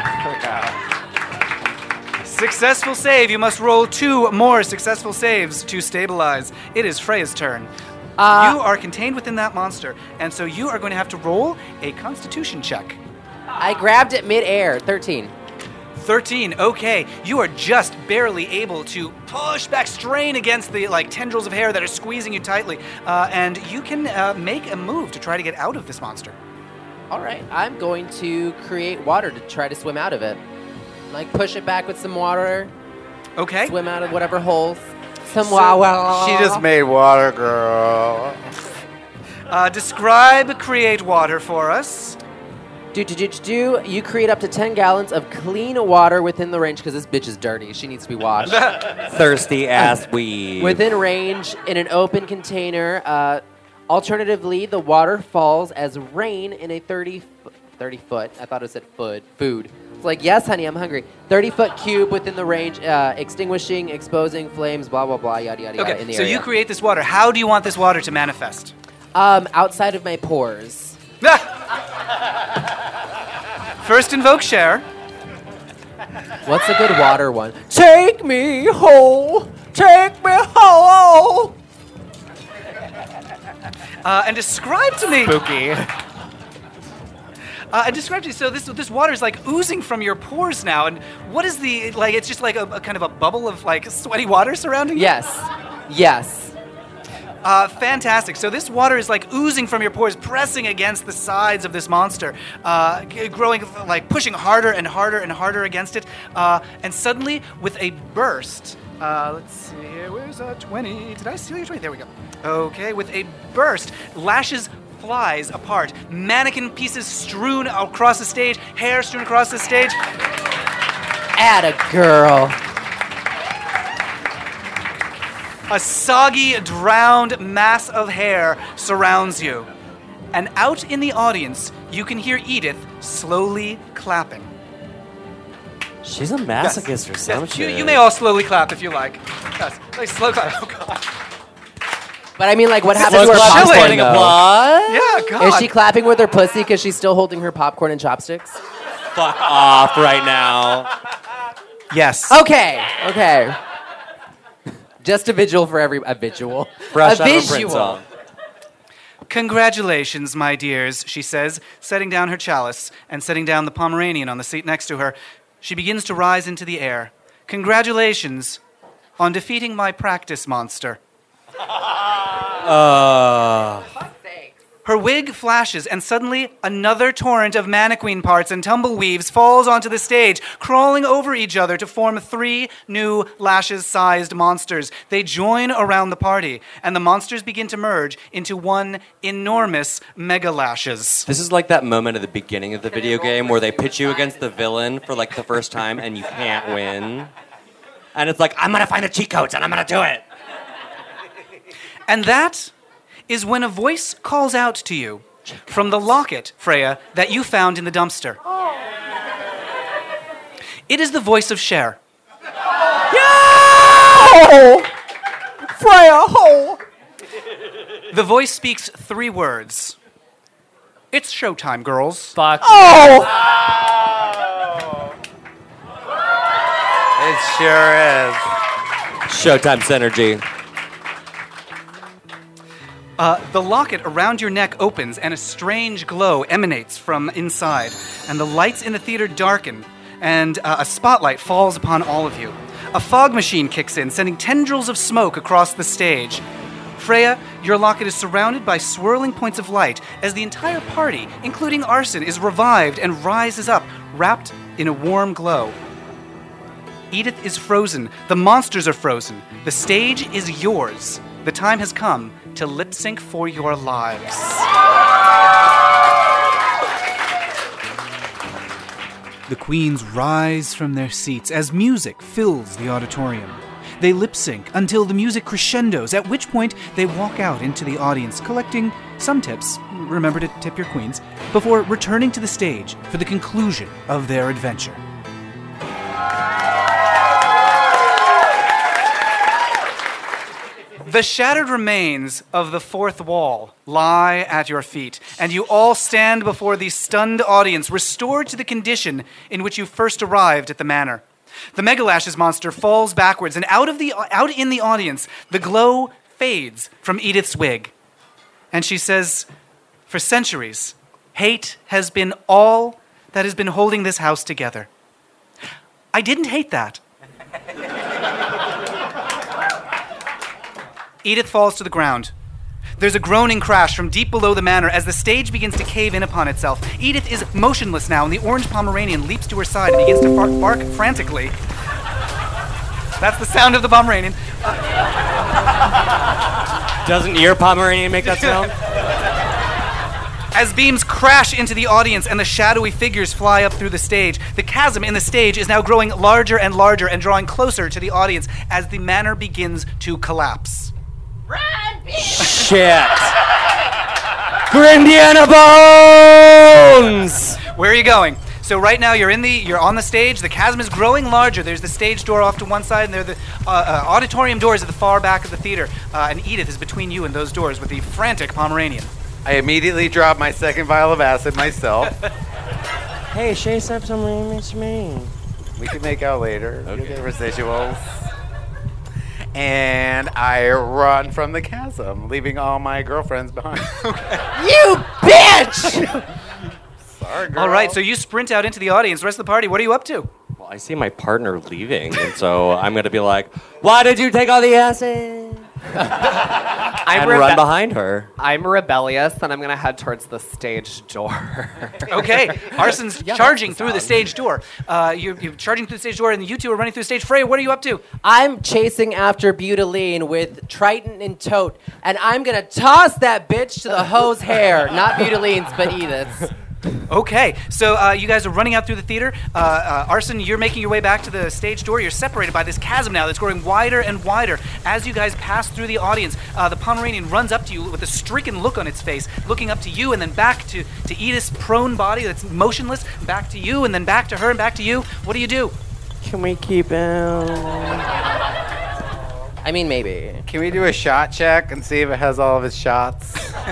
Successful save. You must roll 2 more successful saves to stabilize. It is Freya's turn. You are contained within that monster, and so you are going to have to roll a Constitution check.
I grabbed it mid-air. 13.
13. Okay, you are just barely able to push back, strain against the tendrils of hair that are squeezing you tightly, and you can make a move to try to get out of this monster.
All right. I'm going to create water to try to swim out of it. Push it back with some water.
Okay.
Swim out of whatever holes. Some wow.
She just made water, girl.
Describe create water for us.
You create up to 10 gallons of clean water within the range, because this bitch is dirty. She needs to be washed.
Thirsty ass weed.
Within range in an open container. Alternatively, the water falls as rain in a 30 foot. I thought it said food. It's yes, honey, I'm hungry. 30-foot cube within the range, extinguishing, exposing flames, blah, blah, blah, yada, yada, yada, in the
so
area.
you create this water. How do you want this water to manifest?
Outside of my pores.
First invoke Cher.
What's a good water one? Take me whole. Take me whole.
And describe to me...
Spooky.
And describe to me, so this water is oozing from your pores now, and what is the, it's just a kind of a bubble of sweaty water surrounding you?
Yes.
Fantastic. So this water is oozing from your pores, pressing against the sides of this monster, growing, pushing harder and harder and harder against it, and suddenly with a burst, let's see here, where's 20? Did I steal your 20? There we go. Okay, with a burst, lashes flies apart, mannequin pieces strewn across the stage, hair strewn across the stage.
Atta girl.
A soggy, drowned mass of hair surrounds you. And out in the audience, you can hear Edith slowly clapping.
She's a masochist or some shit.
You may all slowly clap if you like. Yes, slow clap. Oh, God.
But I mean, what happened to her
chilling.
popcorn, though?
Applause?
Yeah, God.
Is she clapping with her pussy because she's still holding her popcorn and chopsticks?
Fuck off right now.
Yes.
Okay. Just a visual for a visual.
Fresh
a
out of a
visual.
Prince song.
Congratulations, my dears, she says, setting down her chalice and setting down the Pomeranian on the seat next to her. She begins to rise into the air. Congratulations on defeating my practice monster. Her wig flashes, and suddenly another torrent of mannequin parts and tumbleweaves falls onto the stage, crawling over each other to form 3 new lashes-sized monsters. They join around the party, and the monsters begin to merge into one enormous mega lashes.
This is like that moment at the beginning of the video game where they pitch you against the villain for the first time and you can't win. And it's I'm going to find the cheat codes and I'm going to do it.
And that is when a voice calls out to you from the locket, Freya, that you found in the dumpster. It is the voice of Cher.
Yo! Freya, ho!
The voice speaks 3 words. It's showtime, girls.
Fuck.
Oh!
It sure is.
Showtime synergy.
The locket around your neck opens and a strange glow emanates from inside. And the lights in the theater darken and a spotlight falls upon all of you. A fog machine kicks in, sending tendrils of smoke across the stage. Freya, your locket is surrounded by swirling points of light as the entire party, including Arson, is revived and rises up, wrapped in a warm glow. Edith is frozen. The monsters are frozen. The stage is yours. The time has come to lip sync for your lives. The queens rise from their seats as music fills the auditorium. They lip sync until the music crescendos, at which point they walk out into the audience, collecting some tips, remember to tip your queens, before returning to the stage for the conclusion of their adventure. The shattered remains of the fourth wall lie at your feet, and you all stand before the stunned audience, restored to the condition in which you first arrived at the manor. The Megalashes monster falls backwards, and out in the audience, the glow fades from Edith's wig. And she says, "For centuries, hate has been all that has been holding this house together. I didn't hate that." Edith falls to the ground. There's a groaning crash from deep below the manor as the stage begins to cave in upon itself. Edith is motionless now, and the orange Pomeranian leaps to her side and begins to bark frantically. That's the sound of the Pomeranian.
Doesn't your Pomeranian make that sound?
As beams crash into the audience and the shadowy figures fly up through the stage, the chasm in the stage is now growing larger and larger and drawing closer to the audience as the manor begins to collapse.
Shit. Grindiana Bones!
Where are you going? So right now you're on the stage. The chasm is growing larger. There's the stage door off to one side, and there are the auditorium doors at the far back of the theater. And Edith is between you and those doors with the frantic Pomeranian.
I immediately drop my second vial of acid myself.
Hey, Shay said something to me.
We can make out later.
Okay.
We'll get residuals. And I run from the chasm, leaving all my girlfriends behind.
You bitch!
Sorry, girl.
All right, so you sprint out into the audience. The rest of the party, what are you up to?
Well, I see my partner leaving, and so I'm going to be like, "Why did you take all the acid?" and run behind her.
I'm rebellious, and I'm going to head towards the stage door.
Okay, Arson's charging through the stage door. You're charging through the stage door, and you two are running through the stage. Freya, what are you up to?
I'm chasing after Butaline with Triton and Tote, and I'm gonna toss that bitch to the hoe's hair. Not Butaline's, but Edith's.
Okay, so you guys are running out through the theater. Arson, you're making your way back to the stage door. You're separated by this chasm now that's growing wider and wider. As you guys pass through the audience, the Pomeranian runs up to you with a stricken look on its face, looking up to you and then back to Edith's prone body that's motionless, back to you and then back to her and back to you. What do you do?
Can we keep him?
I mean, maybe.
Can we do a shot check and see if it has all of its shots?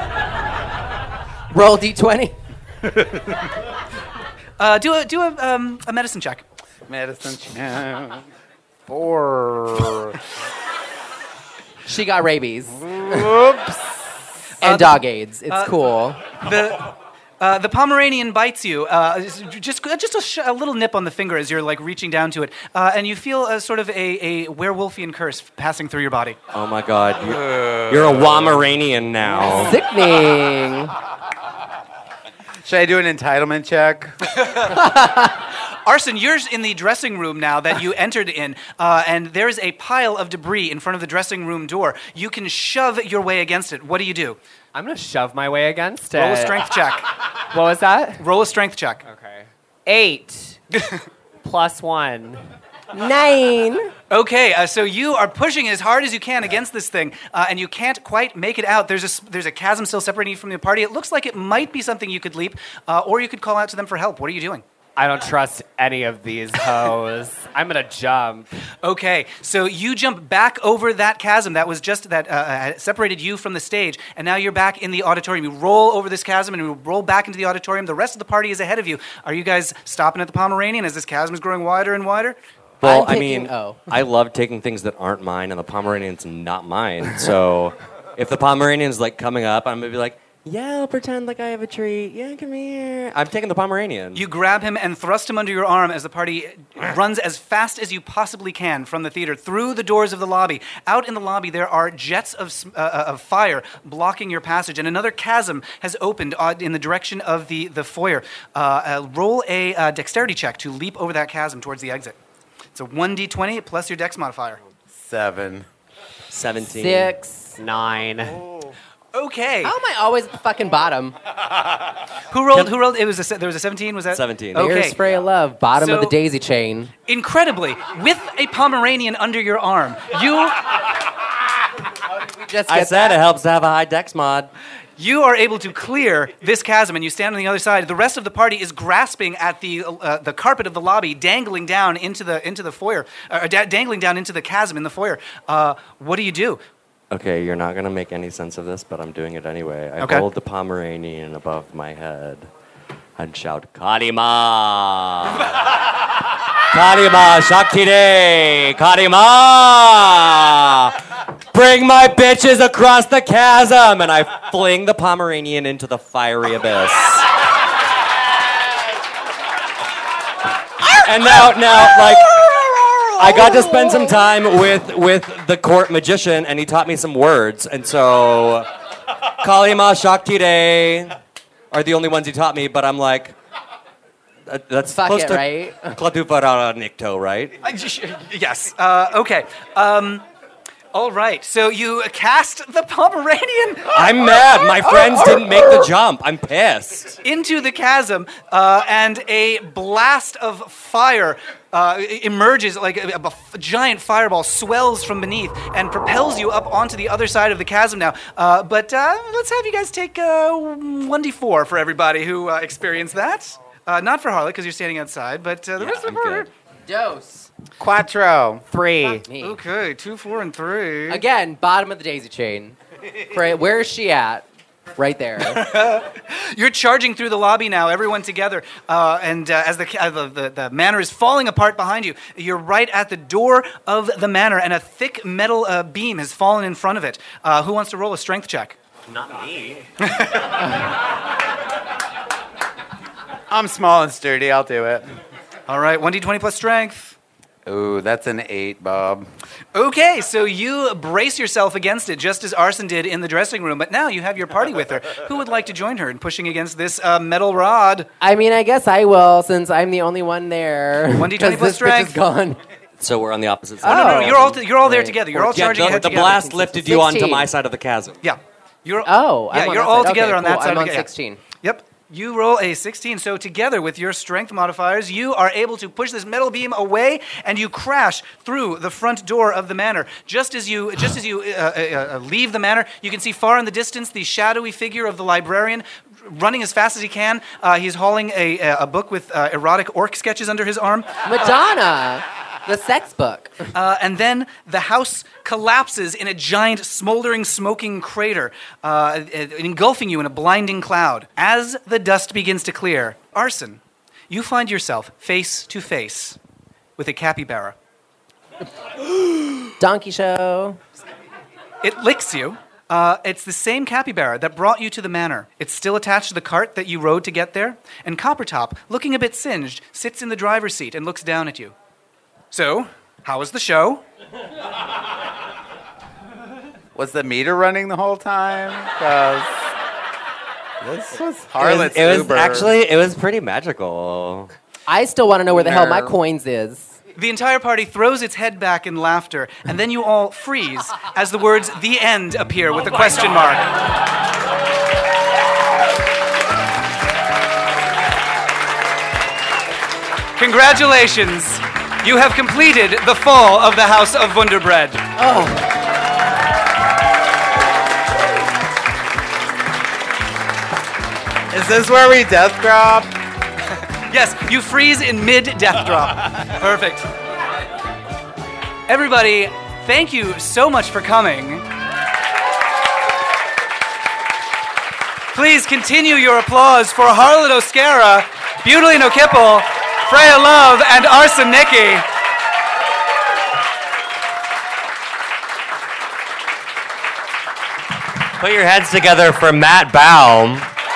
Roll D20.
Do a medicine check.
Medicine check. 4.
She got rabies.
Whoops.
And dog AIDS. It's cool.
The Pomeranian bites you, just a little nip on the finger as you're like reaching down to it, and you feel a sort of a werewolfian curse passing through your body.
Oh my God, you're a Wameranian now.
Sickening.
Should I do an entitlement check?
Arson, you're in the dressing room now that you entered in, and there's a pile of debris in front of the dressing room door. You can shove your way against it. What do you do?
I'm going to shove my way against it.
Roll a strength check.
What was that?
Roll a strength check.
Okay. 8 plus 1.
9.
Okay, so you are pushing as hard as you can against this thing, and you can't quite make it out. There's a chasm still separating you from the party. It looks like it might be something you could leap, or you could call out to them for help. What are you doing?
I don't trust any of these hoes. I'm going to jump.
Okay, so you jump back over that chasm that was just that separated you from the stage, and now you're back in the auditorium. You roll over this chasm and you roll back into the auditorium. The rest of the party is ahead of you. Are you guys stopping at the Pomeranian as this chasm is growing wider and wider?
Well,
I'm
I mean, I love taking things that aren't mine, and the Pomeranian's not mine. So if the Pomeranian's like coming up, I'm gonna be like, "Yeah, I'll pretend like I have a treat. Yeah, come here." I'm taking the Pomeranian.
You grab him and thrust him under your arm as the party runs as fast as you possibly can from the theater through the doors of the lobby. Out in the lobby, there are jets of fire blocking your passage, and another chasm has opened in the direction of the foyer. Roll a dexterity check to leap over that chasm towards the exit. It's a 1d20 plus your dex modifier.
7.
17.
6.
9.
Okay.
How am I always at the fucking bottom?
Who rolled? Who rolled? There was a 17. Was that
17.
Okay.
Here's spray of love, bottom of
So-
the daisy chain.
Incredibly, with a Pomeranian under your arm, you
Just
I
get
said
that.
it helps to have a high dex mod.
you are able to clear this chasm, and you stand on the other side. The rest of the party is grasping at the carpet of the lobby, dangling down into the foyer, dangling down into the chasm in the foyer. What do you do?
Okay, you're not going to make any sense of this, but I'm doing it anyway. I
Okay.
hold the Pomeranian above my head and shout, Kadima! Kadima, Shakti Day! Kadima! Bring my bitches across the chasm! And I fling the Pomeranian into the fiery abyss. And now, like, I got to spend some time with the court magician, and he taught me some words. And so, Kalima Shakti Day are the only ones he taught me, but I'm like, that's
Fuck
close
it,
to
right?
Klatufara Nikto, right?
Yes. Okay. All right. So you cast the Pomeranian
I'm mad. My friends didn't make the jump. I'm pissed.
into the chasm, and a blast of fire emerges, like a giant fireball swells from beneath and propels you up onto the other side of the chasm now. But let's have you guys take 1d4 for everybody who experienced that. Not for Harlot, because you're standing outside, but the rest of
I'm
the party.
good.
Dose.
Quattro.
3.
Me.
Okay, 2, 4, and 3.
Again, bottom of the daisy chain. Right, where is she at? Right there.
You're charging through the lobby now, everyone together, and as the manor is falling apart behind you, you're right at the door of the manor, and a thick metal beam has fallen in front of it. Who wants to roll a strength check?
Not me.
I'm small and sturdy. I'll do it.
All right, 1d20 plus strength.
Ooh, that's an 8, Bob.
Okay, so you brace yourself against it, just as Arson did in the dressing room, but now you have your party with her. Who would like to join her in pushing against this metal rod?
I mean, I guess I will, since I'm the only one there.
1d20
'Cause
plus
this bitch
strength.
is gone.
So we're on the opposite
No,
side.
no, you're all there
Right.
together. You're all
Yeah,
charging ahead
the
together.
blast lifted you onto
16.
my side of the chasm.
Yeah. You're,
Oh, I'm
yeah,
on
you're
that
all
side.
together
Okay,
on that
cool.
side.
I'm on
yeah.
16.
Yep. You roll a 16, so together with your strength modifiers, you are able to push this metal beam away, and you crash through the front door of the manor. Just as you leave the manor, you can see far in the distance the shadowy figure of the librarian running as fast as he can. He's hauling a book with erotic orc sketches under his arm.
Madonna, the sex book.
And then the house collapses in a giant, smoldering, smoking crater, engulfing you in a blinding cloud. As the dust begins to clear, Arson, you find yourself face to face with a capybara.
Donkey show.
It licks you. It's the same capybara that brought you to the manor. It's still attached to the cart that you rode to get there. And Coppertop, looking a bit singed, sits in the driver's seat and looks down at you. So, how was the show?
Was the meter running the whole time? Because this was Harlot's
It was
Uber.
actually, it was pretty magical.
I still want to know where the hell my
Nerve.
coins is.
The entire party throws its head back in laughter, and then you all freeze as the words "the end" appear with a question mark. Congratulations! You have completed the fall of the House of Wunderbread.
Is this where we death drop?
Yes, you freeze in mid-death drop. Perfect. Everybody, thank you so much for coming. Please continue your applause for Harlot Oscara, Butylene O'Kipple, Freya Love, and Arson Nicky.
Put your heads together for Matt Baum.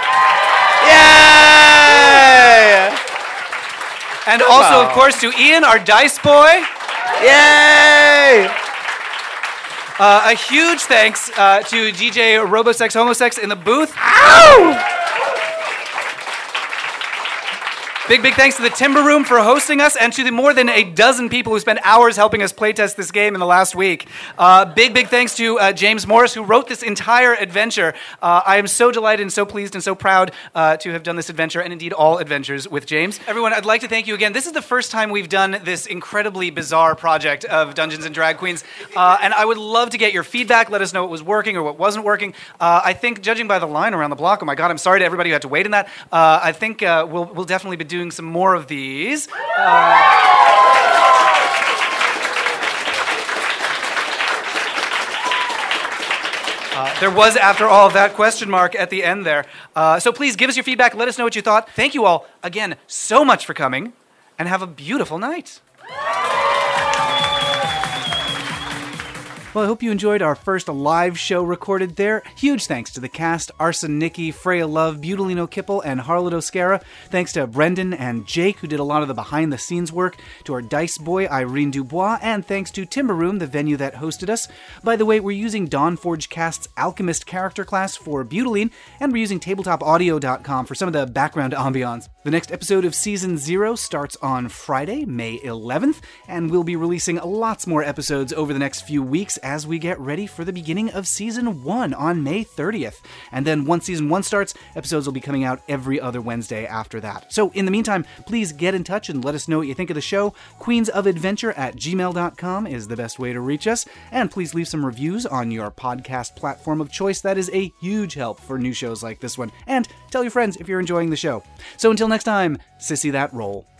Yay!
And also, of course, to Ian, our dice boy.
Yay!
A huge thanks to DJ Robosex Homosex in the booth. Big thanks to the Timber Room for hosting us and to the more than a dozen people who spent hours helping us playtest this game in the last week. Big thanks to James Morris, who wrote this entire adventure. I am so delighted and so pleased and so proud to have done this adventure, and indeed all adventures with James. Everyone, I'd like to thank you again. This is the first time we've done this incredibly bizarre project of Dungeons and Drag Queens, and I would love to get your feedback. Let us know what was working or what wasn't working. I think, judging by the line around the block, oh my God, I'm sorry to everybody who had to wait in that. I think we'll definitely be doing some more of these. There was, after all, that question mark at the end there. So please give us your feedback. Let us know what you thought. Thank you all again so much for coming, and have a beautiful night. Well, I hope you enjoyed our first live show recorded there. Huge thanks to the cast, Arson Nicky, Freya Love, Butylino Kipple, and Harlot Oscara. Thanks to Brendan and Jake, who did a lot of the behind-the-scenes work, to our dice boy, Irene Dubois, and thanks to Timber Room, the venue that hosted us. By the way, we're using Dawnforge Cast's Alchemist character class for Butylene, and we're using tabletopaudio.com for some of the background ambiance. The next episode of Season 0 starts on Friday, May 11th, and we'll be releasing lots more episodes over the next few weeks as we get ready for the beginning of Season 1 on May 30th. And then once Season 1 starts, episodes will be coming out every other Wednesday after that. So in the meantime, please get in touch and let us know what you think of the show. queensofadventure@gmail.com is the best way to reach us. And please leave some reviews on your podcast platform of choice. That is a huge help for new shows like this one. And tell your friends if you're enjoying the show. So until next time, sissy that roll.